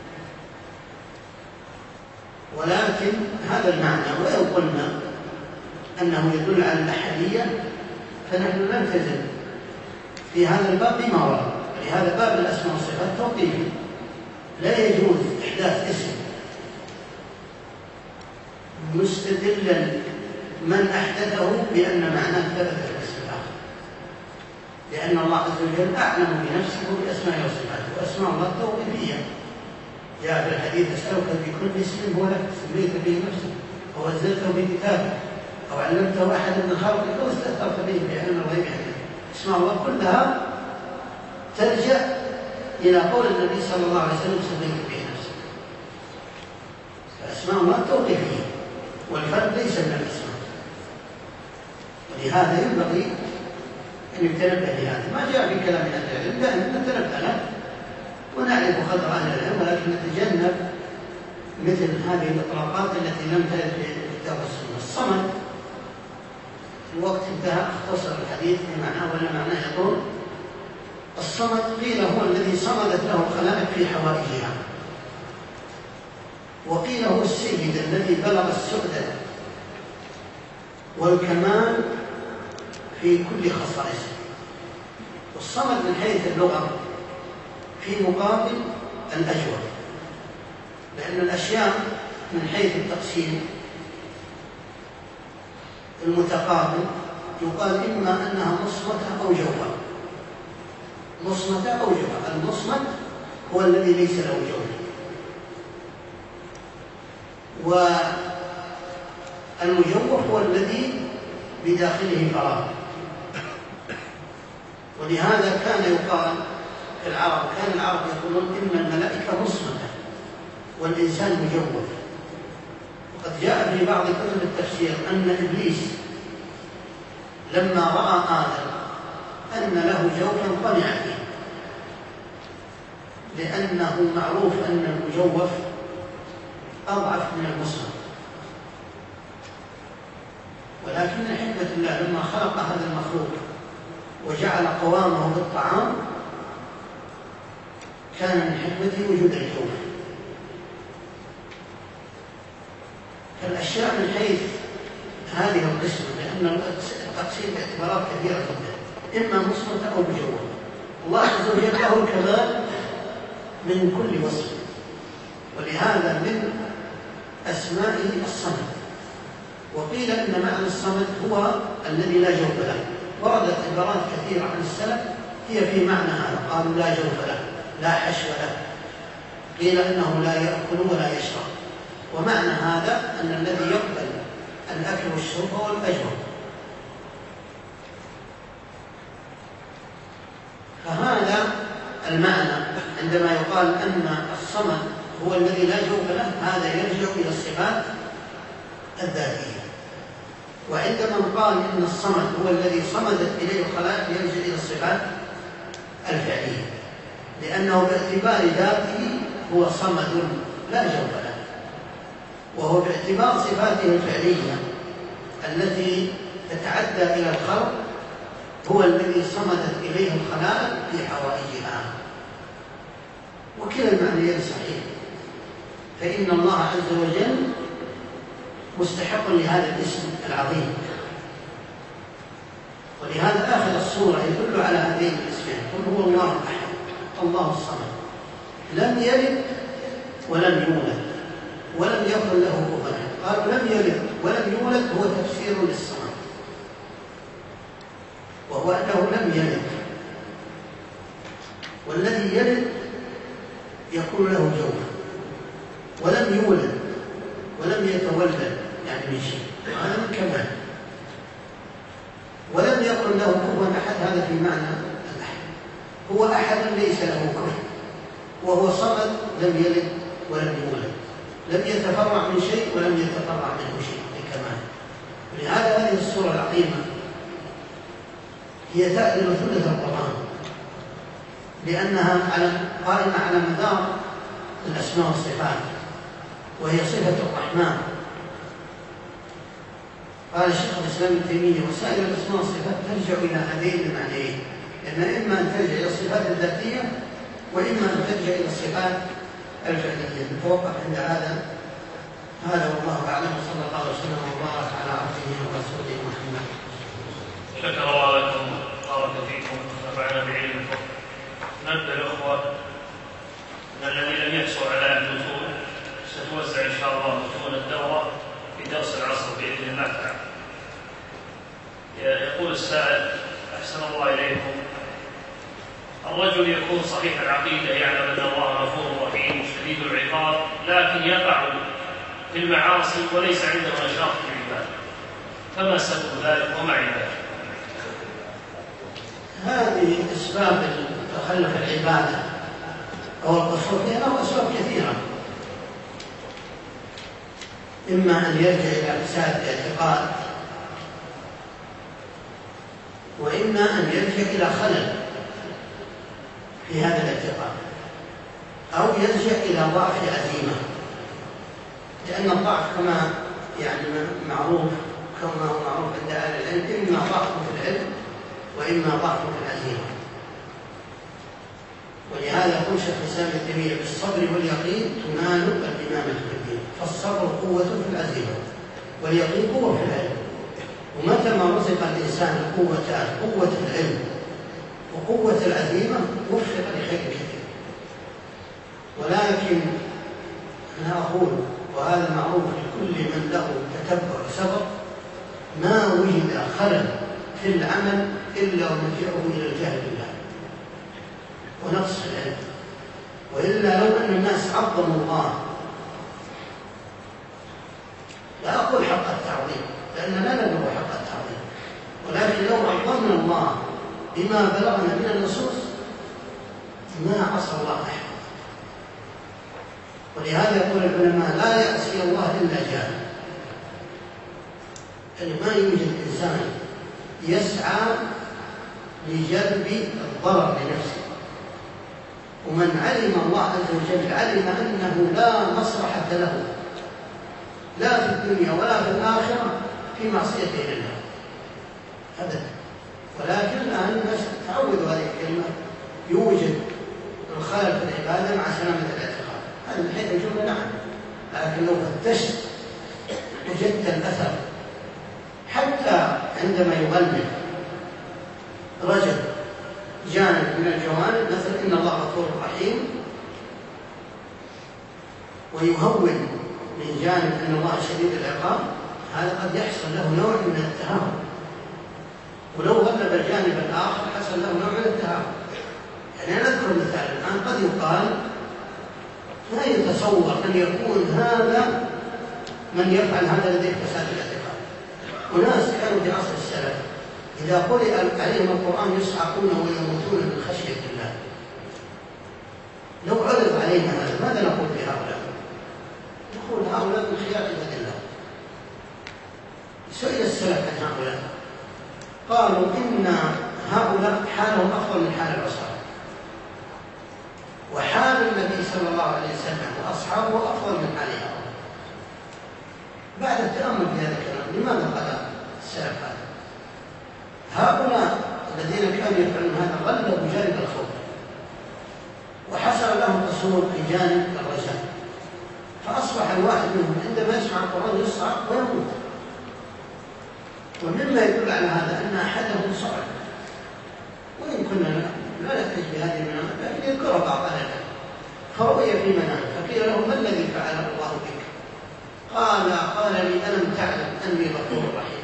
ولكن هذا المعنى، ولو قلنا أنه يدل على الأحدية فنحن نلتزم في هذا الباب بما ورد. ولهذا باب الأسماء والصفات توقيفي، لا يجوز إحداث اسم مستدلا من أحدثه بأن معناه ثبت في الاسم الآخر، لأن الله عز وجل أعلم بنفسه بأسماء وصفاته، وأسماء الله توقيفية. جاء في الحديث أسألك بكل اسم هو لك سميت به نفسك أو أنزلته بكتابك أو علمته أحدا من خلقك أو استأثرت به بعلم الغيب عندك. أسماء الله كلها ترجع إلى قول النبي صلى الله عليه وسلم سميت به نفسك. فأسماء الله توقيفية والفرد ليس من الأسماء، ولهذا ينبغي أن يتنبه لهذا. ما جاء في كلام أهل العلم دائما نتنبه له ونعرف قدر أهل العلم، ولكن نتجنب مثل هذه الإطلاقات التي لم ترد في الكتاب والسنة. الصمد الوقت انتهى، اختصر الحديث بمعناه ولا معناه. يقول الصمد قيل هو الذي صمدت له الخلائق في حوائجها، وقيل هو السيد الذي بلغ السؤدد والكمال في كل خصائصه. والصمد من حيث اللغة في مقابل الأجود، لأن الأشياء من حيث التقسيم المتقابل يقال إما أنها مصمتة أو جوهر، مصمتة أو جوهر. المصمت هو الذي ليس له جوهر، والمجوف هو الذي بداخله فراغ. ولهذا كان يقال في العرب، كان العرب يقولون إن الملائكة مصمتة والإنسان مجوف. وقد جاء في بعض كتب التفسير أن إبليس لما رأى آدم أن له جوفا طمع فيه، لأنه معروف أن المجوف أضعف من المصمت، ولكن حكمة الله لما خلق هذا المخلوق وجعل قوامه بالطعام كان من حكمته وجود الجوف. فالأشياء من حيث هذه القسمة، لأن التقسيم باعتبارات كثيرة جدا، إما مصمتة أو مجوفة. الله عز وجل له الكمال من كل وصف، ولهذا من أسمائه الصمد. وقيل إن معنى الصمد هو الذي لا جوف له. وردت عبارات كثيرة عن السلف هي في معنى هذا، قالوا لا جوف له، لا حشو له، قيل إنه لا يأكل ولا يشرب. ومعنى هذا أن الذي يقبل الأكل والشرب هو الأجوف. فهذا المعنى عندما يقال أن الصمد هو الذي لا جوف له، هذا يرجع إلى الصفات الذاتية. وعندما قال إن الصمد هو الذي صمدت إليه الخلائق يرجع إلى الصفات الفعلية، لأنه باعتبار ذاته هو صمد لا جوف له، وهو باعتبار صفاته الفعلية التي تتعدى إلى الخلق هو الذي صمدت إليه الخلائق في حوائجها. وكلا المعنيين صحيح، فإن الله عز وجل مستحق لهذا الاسم العظيم. ولهذا آخر السورة يدل على هذين الاسمين: قل هو الله أحد الله الصمد لم يلد ولم يولد ولم يكن له كفوا أحد. قالوا لم يلد ولم يولد هو تفسير للصمد، وهو أنه لم يلد، والذي يلد يكون له جوف، ولم يولد ولم يتولد يعني من شيء، هذا من كمال. ولم يكن له كفوا أحد، هذا في معنى الأحد، هو أحد ليس له كفوا، وهو صمد لم يلد ولم يولد، لم يتفرع من شيء ولم يتفرع منه شيء لكمال. ولهذا هذه السورة العظيمة هي تأذن ثلث القرآن، لأنها قائمة على مدار الأسماء والصفات، وهي صفة الرحمن. قال الشيخ الإسلام ابن تيمية: وسائر الأسماء والصفات ترجع إلى هذين المعنيين، لأن إما أن ترجع إلى الصفات الذاتية وإما أن ترجع إلى الصفات الفعلية. نتوقف عند هذا والله أعلم، وصلى الله وسلم وبارك على عبده ورسوله محمد. شكر الله لكم، بارك فيكم، نفعنا بعلمكم. نبدأ الأخوة أن الذي لم يحصل على المتون ستوزع إن شاء الله متون الدورة في درس العصر بإذن الله تعالى. يقول السائل: أحسن الله إليكم، الرجل يكون صحيح العقيدة، يعلم أن الله غفور رحيم شديد العقاب، لكن يقع في المعاصي وليس عنده نشاط في العبادة، فما سبب ذلك وما عباده؟ هذه أسباب تخلف العبادة أو القصور فيها له أسباب كثيرة، إما أن يرجع إلى فساد الاعتقاد، وإما أن يرجع إلى خلل في هذا الاعتقاد، أو يرجع إلى ضعف عزيمة، لأن الضعف كما معروف عند أهل العلم إما ضعف في العلم وإما ضعف في العزيمة. ولهذا يقول شيخ الإسلام ابن تيمية: بالصبر واليقين تنال الإمامة في الدين. فالصبر قوة في العزيمة، واليقين قوة في العلم. ومتى ما رزق الإنسان قوتان، قوة العلم وقوة العزيمة، وفق لخير كثير. ولكن أنا أقول، وهذا معروف لكل من له تتبع سبق، ما وجد خلل في العمل إلا ونرجعه إلى الجهل بالله ونقص العلم. وإلا لو أن الناس عظموا الله، لا أقول حق التعظيم لأننا لا نبلغ حق التعظيم، ولكن لو عظمنا الله بما بلغنا من النصوص ما عصى الله أحد. ولهذا يقول العلماء: لا يعصي الله إلا جاهل. يعني ما يوجد إنسان يسعى لجلب الضرر لنفسه، ومن علم الله عز وجل علم أنه لا مصلحة له لا في الدنيا ولا في الآخرة في معصيته لله أبدا. ولكن الآن الناس تعودوا هذه الكلمة، يوجد الخلل في العبادة مع سلامة الاعتقاد، هذا من حيث الجملة نعم. لكن لو فتشت وجدت الأثر حتى عندما يغلب رجل جانب من الجوانب، مثل إن الله غفور رحيم، ويهون من جانب أن الله شديد العقاب، هذا قد يحصل له نوع من التهاون. ولو غلب الجانب الآخر حصل له نوع من التهاون. يعني أنا أذكر مثال الآن، قد يقال لا يتصور أن يكون هذا من يفعل هذا لديه فساد الاعتقاد. وناس كانوا في عصر السلف إذا قرئ عليهم القرآن يصعقون ويموتون من خشية الله. لو عرض علينا هذا ماذا نقول في هؤلاء؟ نقول هؤلاء من خيار عباد الله. سئل السلف عن هؤلاء قالوا إن هؤلاء حالهم أفضل من حال العصاة، وحال النبي صلى الله عليه وسلم وأصحابه أفضل من حال هؤلاء. بعد التأمل في هذا الكلام، لماذا قال السلف هذا؟ هؤلاء الذين كانوا يفعلون هذا غلبوا جانب الخوف، وحصل لهم قصور في جانب الرجاء، فأصبح الواحد منهم عندما يسمع القرآن يصعق ويموت. ومما يدل على هذا أن أحدهم صعق، وإن كنا لا نحتج بهذه المنامات لكن يذكر بعض أهل العلم، فرؤي في منام فقيل له ما الذي فعله الله بك؟ قال لي ألم تعلم أني غفور رحيم.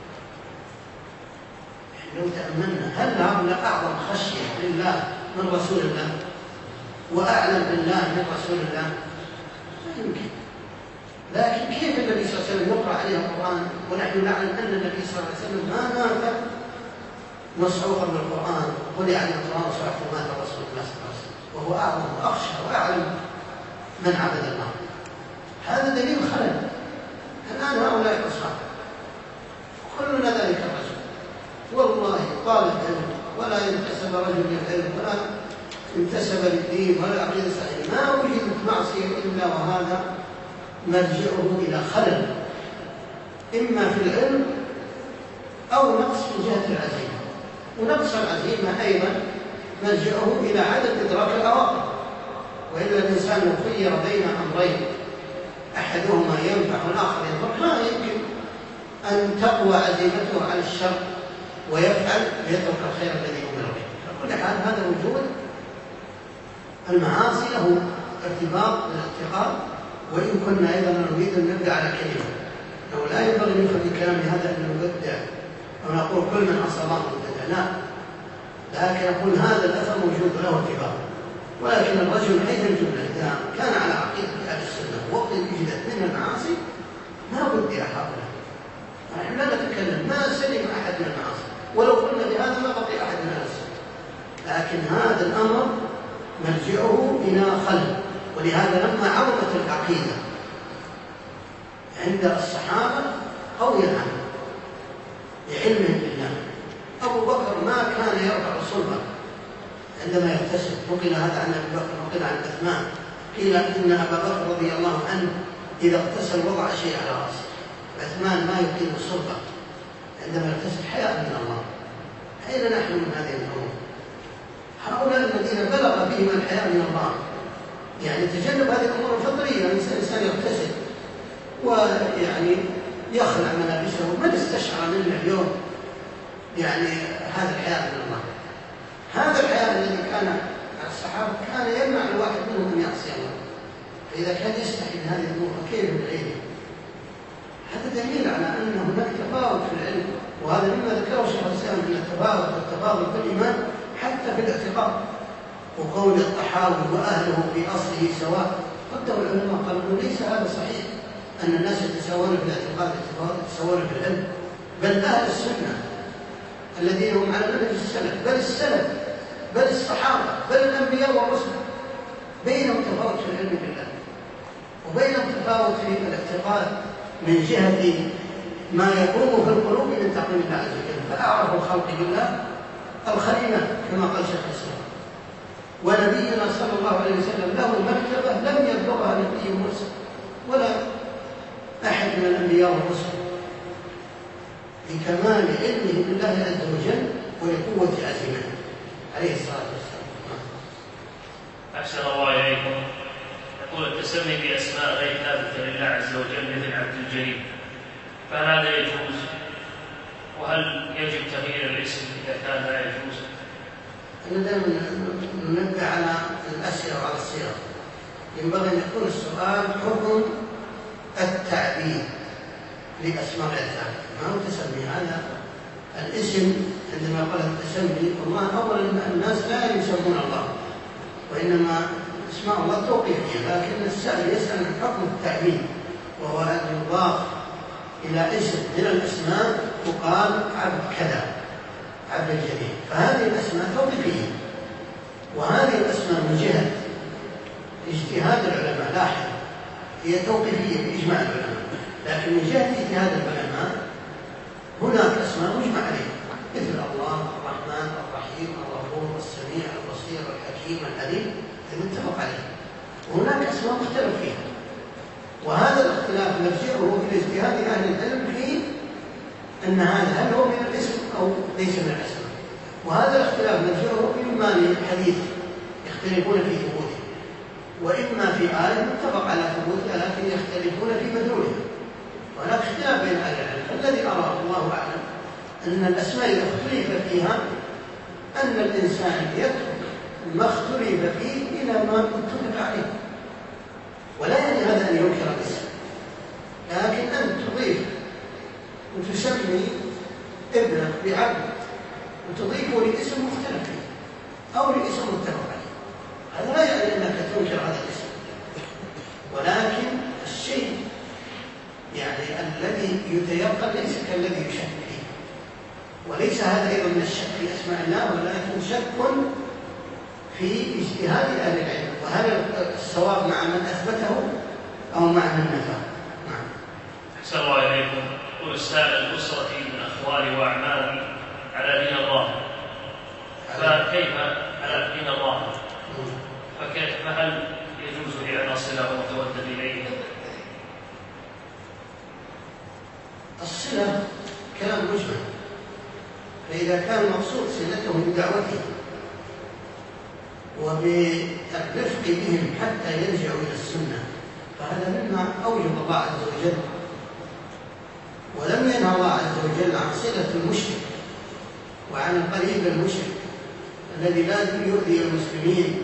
لو تأملنا هل هؤلاء أعظم خشية لله من رسول الله وأعلم بالله من رسول الله؟ لا يمكن. لكن كيف النبي صلى الله عليه وسلم يقرأ عليه القرآن ونحن نعلم أن النبي صلى الله عليه وسلم ما مات مصحوفا بالقرآن قل عليه القرآن صحف مات رسول الله صلى الله عليه وسلم، وهو أعظم وأخشى وأعلم من عبد الله. هذا دليل خلل. الآن هؤلاء الأصحاب كلنا ذلك الرجل والله طالب علم ولا انتسب رجل للعلم ولا انتسب للدين ولا عقيدة صحيحة، ما وجدت معصية إلا وهذا مرجعه إلى خلل إما في العلم أو نقص في جهة العزيمة، ونقص العزيمة أيضا مرجعه إلى عدم إدراك العواقب. وإلا الإنسان لو خير بين أمرين أحدهما ينفع والآخر يضر، ما يمكن أن تقوى عزيمته على الشر ويفعل ويترك الخير الذي يؤمر به. فكل حال هذا وجود المعاصي له ارتباط بالاعتقاد. وإن كنا أيضا نريد أن نبدأ على كلمة أنه لا ينبغي أن نفهم من كلام هذا أن نبدع أو نقول كل من عصى الله مبتدع، لا، لكن أقول هذا الأثر موجود له ارتباط. ولكن الرجل حيث الجملة إذا كان على عقيدة أهل السنة وقت وجدت من المعاصي ما بدع هؤلاء. نحن لا نتكلم ما سلم أحد من المعاصي، ولو قلنا بهذا ما بقي أحد من أهل السنة، لكن هذا الأمر مرجعه إلى خلل. ولهذا لما عظمت العقيدة عند الصحابة قوي العمل لعلمهم بالله. أبو بكر ما كان يرفع صلبا عندما يغتسل، نقل هذا عن أبي بكر ونقل عن عثمان، قيل إن أبا بكر رضي الله عنه إذا اغتسل وضع شيء على رأسه، عثمان ما يقيم الصلبة عندما يغتسل حياء من الله. أين نحن من هذه الأمور؟ هؤلاء الذين بلغ بهم الحياء من الله يعني تجنب هذه الأمور الفطرية. الإنسان يغتسل ويعني يخلع ملابسه، من استشعر منه اليوم يعني هذا الحياء من الله؟ هذا الحياء الذي كان على الصحابة كان يمنع الواحد منهم أن يعصي الله. فإذا كان يستحي من هذه الأمور فكيف بغيره؟ هذا دليل على أن هناك تفاوت في العلم، وهذا مما ذكره شيخ الإسلام من التفاوت والتفاضل في الإيمان حتى في الاعتقاد. وقول الطحاوي وأهله في أصله سواء، قدروا العلماء قالوا ليس هذا صحيح أن الناس يتساوون في الاعتقاد يتساوون في العلم، بل أهل السنة الذين هم على منهج السلف، بل السلف بل الصحابة بل الأنبياء والرسل بينهم تفاوت في العلم بالله، وبينهم تفاوت في الاعتقاد من جهة ما يقوم في القلوب من تعظيم الله عز وجل. فأعرف الخلق بالله الخليل كما قال شيخ الإسلام. ونبينا صلى الله عليه وسلم له مرتبة لم يبلغها نبي مرسل ولا أحد من الأنبياء والرسل. لكمال علمه بالله عز وجل ولقوة عزمه عليه الصلاة والسلام. أحسن الله إليكم. يقول التسمي بأسماء غير ثابتة لله عز وجل مثل عبد الجليل، فهل هذا يجوز؟ وهل يجب تغيير الاسم إذا كان لا يجوز؟ أنا دائما ننبه على الأسئلة وعلى الصيغة. ينبغي أن يكون السؤال حكم التعبير لأسماء غير ثابتة، ما هو تسمي. هذا الاسم عندما قال التسمي، الله أولا الناس لا يسمون الله، وإنما اسماء الله توقيفية، لكن السائل يسأل عن حكم التعبير، وهو أن يضاف إلى اسم من الأسماء وقال عبد كذا، عبد الجليل، فهذه الأسماء توقيفية، وهذه الأسماء من جهة اجتهاد العلماء لاحظ هي توقيفية بإجماع العلماء، لكن من جهة اجتهاد العلماء هناك أسماء مجمع عليها مثل الله، الرحمن، الرحيم، الغفور، السميع، البصير، الحكيم، العليم، متفق عليه. وهناك أسماء مختلف فيها، وهذا الاختلاف نرجعه إلى اجتهاد أهل العلم في أن هذا هل هو من الاسم أو ليس من الاسم، وهذا الاختلاف نرجعه إما للحديث يختلفون في ثبوته، وإما في آية متفق على ثبوتها لكن يختلفون في مدلولها، وهناك اختلاف بين أهل العلم. الذي أراه الله أعلم أن الأسماء إذا اختلف فيها أن الإنسان يترك ما اختلف فيه إلى ما اتفق عليه، ولا يعني هذا أن ينكر الاسم، لكن أن تضيف وتسمي ابنك بعبد وتضيفه لاسم مختلف فيه أو لاسم متفق عليه، هذا لا يعني أنك تنكر هذا الاسم، ولكن الشيء يعني الذي يتيقن ليس كالذي يشك فيه، وليس هذا أيضا من الشك في أسماء الله، ولكن شك في اجتهاد أهل العلم، وهل الصواب مع من أثبته أو مع من نفاه. نعم. أحسن الله إليكم. يقول السائل: أسرتي من أخوالي وأعمامي على دين الله، فكيف على دين الله؟ فهل يجوز لي أن أصلهم وأتودد إليهم؟ الصلة كلام مجمل، فإذا كان المقصود صلتهم بدعوته وبالرفق بهم حتى يرجعوا إلى السنة، فهذا مما أوجب الله عز وجل، ولم ينهى الله عز وجل عن صلة المشرك وعن القريب المشرك الذي لا يؤذي المسلمين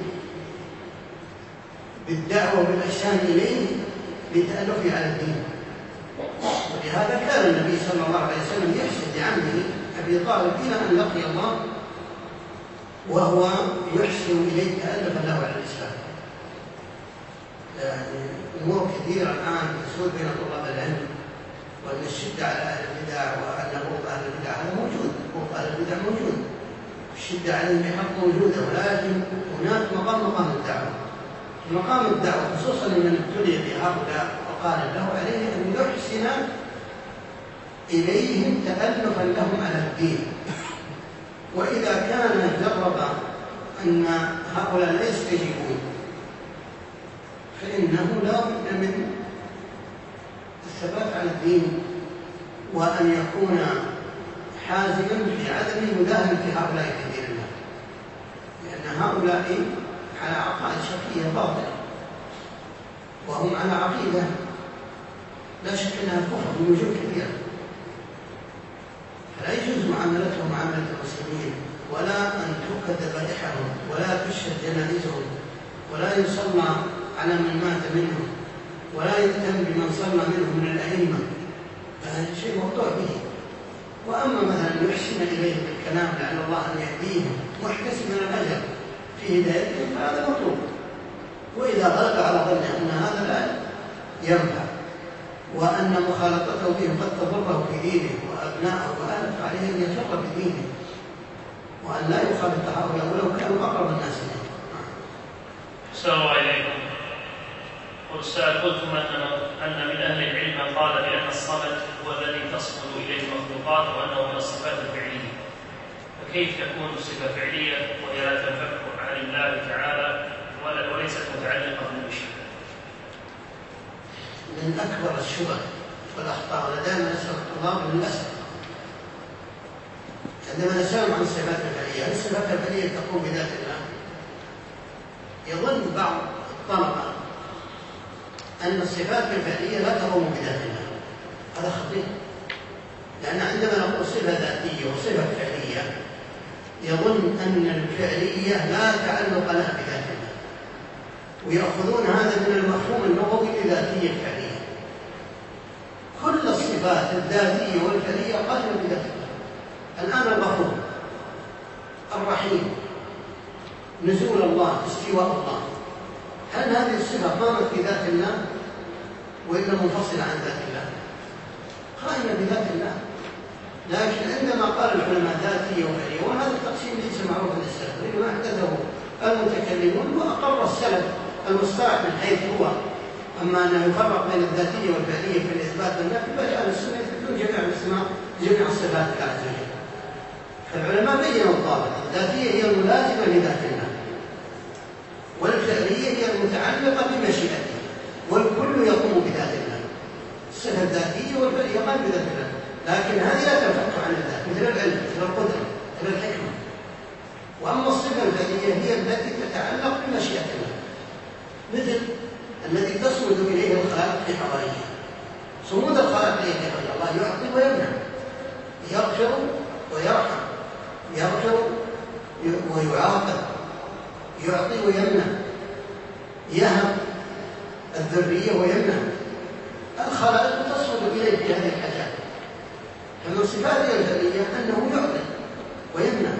بالدعوة والإحسان إليه لتألفه على الدين. ولهذا كان النبي صلى الله عليه وسلم يحسن لعمه أبي طالب إلى أن لقي الله وهو يحسن إليه تألف له على الإسلام. يعني أمور كثيرة الآن تسود بين طلاب العلم، وأن الشدة على أهل البدع وأن بغض أهل البدع هذا موجود، بغض أهل البدع موجود، الشدة عليهم بحق موجودة، ولكن هناك مقام الدعوة. مقام الدعوة خصوصا من ابتلي بهؤلاء وقال له عليه أن يحسن إليهم تألفا لهم على الدين، وإذا كان جرب أن هؤلاء لا يستجيبون فإنه لا بد من الثبات على الدين، وأن يكون حازما في عدم مداهنة هؤلاء في دين الله، لأن هؤلاء على عقائد شركية باطلة، وهم على عقيدة لا شك أنها كفر من وجوه كثيرة، فلا يجوز معاملتهم معاملة المسلمين، ولا أن تؤكد ذبائحهم، ولا تشهد جنائزهم، ولا يصلى على من مات منهم، ولا يهتم بمن صلى منهم من الأئمة، هذا شيء موضوع به. وأما مثلا يحسن إليهم بالكلام لعل الله أن يهديهم محتسبا الأجر في هدايتهم فهذا مطلوب، وإذا غلب على ظنه أن هذا لا ينفع وأن مخالطته بهم قد تضره في دينه وأبنائه وأهله، فعليه أن يفر بدينه وأن لا يخالط هؤلاء ولو كانوا أقرب الناس إليه. السلام عليكم. والأستاذ قلتم أن من أهل العلم من قال بأن الصمد هو الذي تصمد إليه المخلوقات وأنه من الصفات الفعلية، فكيف تكون صفة فعلية وهي لا تنفك عن الله تعالى وليست متعلقة بالمشرك؟ من أكبر الشبه والأخطاء لدينا نسأل الله من الأسف عندما نتكلم عن الصفات الفعلية، هل الصفات الفعلية تقوم بذات الله؟ يظن بعض الطلبة أن الصفات الفعلية لا تقوم بذات الله. هذا خطير، لأن عندما نقول صفة ذاتية وصفة فعلية يظن أن الفعلية لا تعلق لها بذات الله، ويأخذون هذا من المفهوم اللغوي لذاتية الفعلية. كل الصفات الذاتية والفعلية قائمة بذات الله. الآن الغفور، الرحيم، نزول الله، استواء الله، هل هذه الصفة قامت بذات الله وإلا منفصلة عن ذات الله؟ قائمة بذات الله. لكن عندما قال العلماء ذاتية وفعلية، وهذا التقسيم ليس معروفا للسلف، وإنما أحدثه المتكلمون وأقر السلف المصطلح من حيث هو، أما أنه يفرق بين الذاتية والفعلية في الإثبات والنفي، بل أهل السنة يثبتون جميع الأسماء جميع الصفات عز وجل. فالعلماء بينوا الضابط: الذاتية هي الملازمة لذات الله، والفعلية هي المتعلقة بمشيئته، والكل يقوم بذات الله. الصفة الذاتية والفعلية قائمة بذات الله، لكن هذه لا تنفك عن الذات، مثل العلم، مثل القدرة، مثل الحكمة. وأما الصفة الفعلية هي التي تتعلق بمشيئة الله، مثل الذي تصمد إليه الخالق في حوائجه. صمود الخالق إليه في حوائج الله يعطي ويمنع، يغفر ويرحم، يغفر ويعاقب، يعطي ويمنع، يهب الذرية ويمنع. الخلائق تصمد إليه في هذه الحاجات. فمن صفاته الفعلية أنه يعطي ويمنع،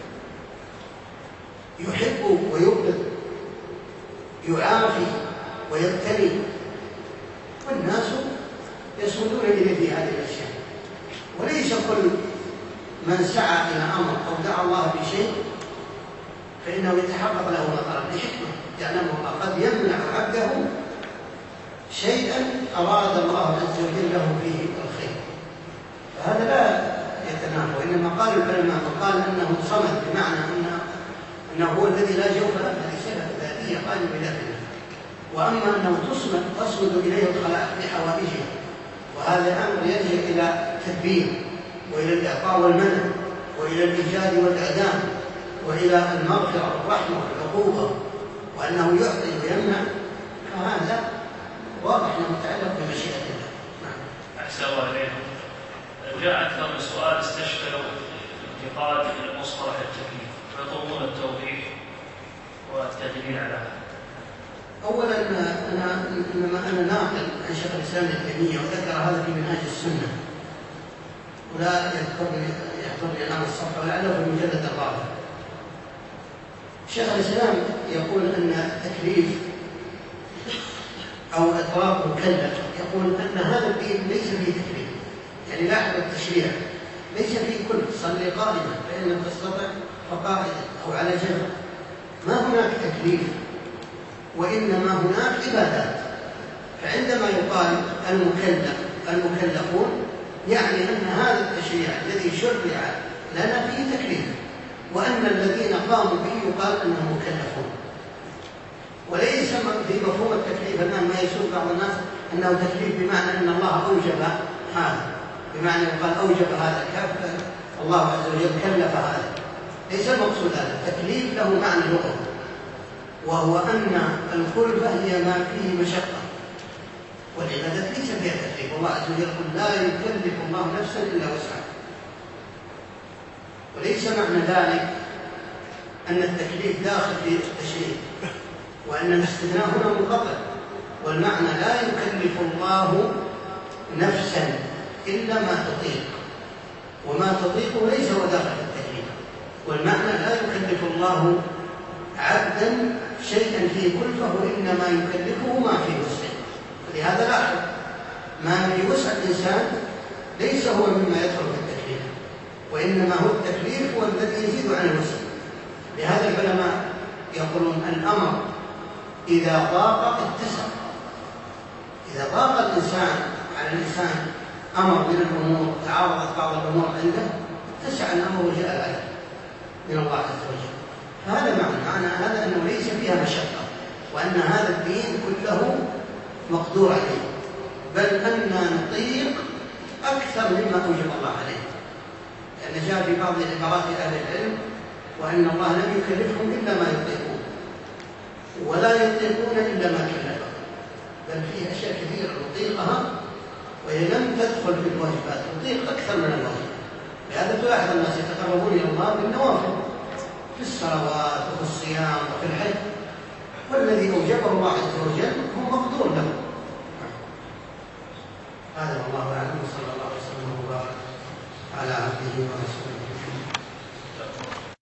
يحب ويبغض، يعافي ويبتلي، والناس يصمدون إليه في هذه الأشياء. وليس كل من سعى إلى أمر أو دعا الله بشيء فإنه يتحقق له ما طلب لحكمة يعلمه الله. قد يمنع عبده شيئا أراد الله عز وجل له فيه الخير، فهذا لا يتنافى. وإنما قال العلماء قال أنه صمد بمعنى أنه هو الذي لا جوف له، هذه صفة ذاتية قائمة بذات الله. وأما أنه تصمد إليه الخلائق بحوائجه، وهذا أمر يرجع إلى التدبير وإلى الإعطاء والمنع وإلى الإيجاد والإعدام وإلى المغفرة والرحمة والعقوبة، وأنه يعطي ويمنع، فهذا واضح أنه متعلق بمشيئة الله. أحسن الله إليكم. جاء أكثر من سؤال استشكلوا انتقاد المصطلح التكليف، يطلبون التوضيح والتدليل على هذا. أولا أنا ناقل عن شيخ الإسلام ابن تيمية، وذكر هذا في منهاج السنة، ولا يحضر لي الآن الصفحة ولعله في المجلد الرابع. شيخ الإسلام يقول أن التكليف أو إطلاق مكلف، يقول أن هذا الدين ليس فيه تكليف. يعني لاحظ التشريع ليس فيه كل صلي قائما فإن لم تستطع فقاعدا أو على جنب، ما هناك تكليف، وإنما هناك عبادات. فعندما يقال المكلفون يعني أن هذا التشريع الذي شرع لنا فيه تكليف، وأن الذين قاموا به يقال أنهم مكلفون. وليس في مفهوم التكليف الآن ما يسوق بعض الناس أنه تكليف بمعنى أن الله أوجب هذا، بمعنى يقال أوجب هذا كف الله عز وجل كلف هذا. ليس المقصود هذا. التكليف له معنى لغوي، وهو أن الكلفة هي ما فيه مشقة، والعبادة ليس فيها تكليف. والله عز وجل يقول لا يكلف الله نفسا إلا وسعها. وليس معنى ذلك أن التكليف داخل في التشريع، وأن الاستثناء هنا منقطع. والمعنى لا يكلف الله نفسا إلا ما تطيق، وما تطيقه ليس هو داخل في التكليف. والمعنى لا يكلف الله عبدا شيئا فيه كلفه، وإنما يكلفه ما فيه وسع. ولهذا لاحظ ما في وسع الإنسان ليس هو مما يدخل في التكليف، وإنما هو التكليف هو الذي يزيد عن الوسع. لهذا العلماء يقولون الأمر إذا ضاق اتسع. إذا ضاق الإنسان على الإنسان أمر من الأمور، تعارضت بعض الأمور عنده، اتسع الأمر وجاء العدل من الله عز وجل. فهذا معنى هذا أنه ليس فيها مشقة، وأن هذا الدين كله مقدور عليه، بل أننا نطيق أكثر مما أوجب الله عليه. لأن جاء في بعض عبارات أهل العلم وأن الله لم يكلفهم إلا ما يطيقون ولا يطيقون إلا ما كلفهم، بل فيه أشياء كثيرة نطيقها وهي لم تدخل في الواجبات، نطيق أكثر من الواجب. لهذا تلاحظ الناس يتقربون إلى الله بالنوافل في الصلوات وفي الصيام وفي الحج، والذي أوجبه الله عز وجل هو مقدور له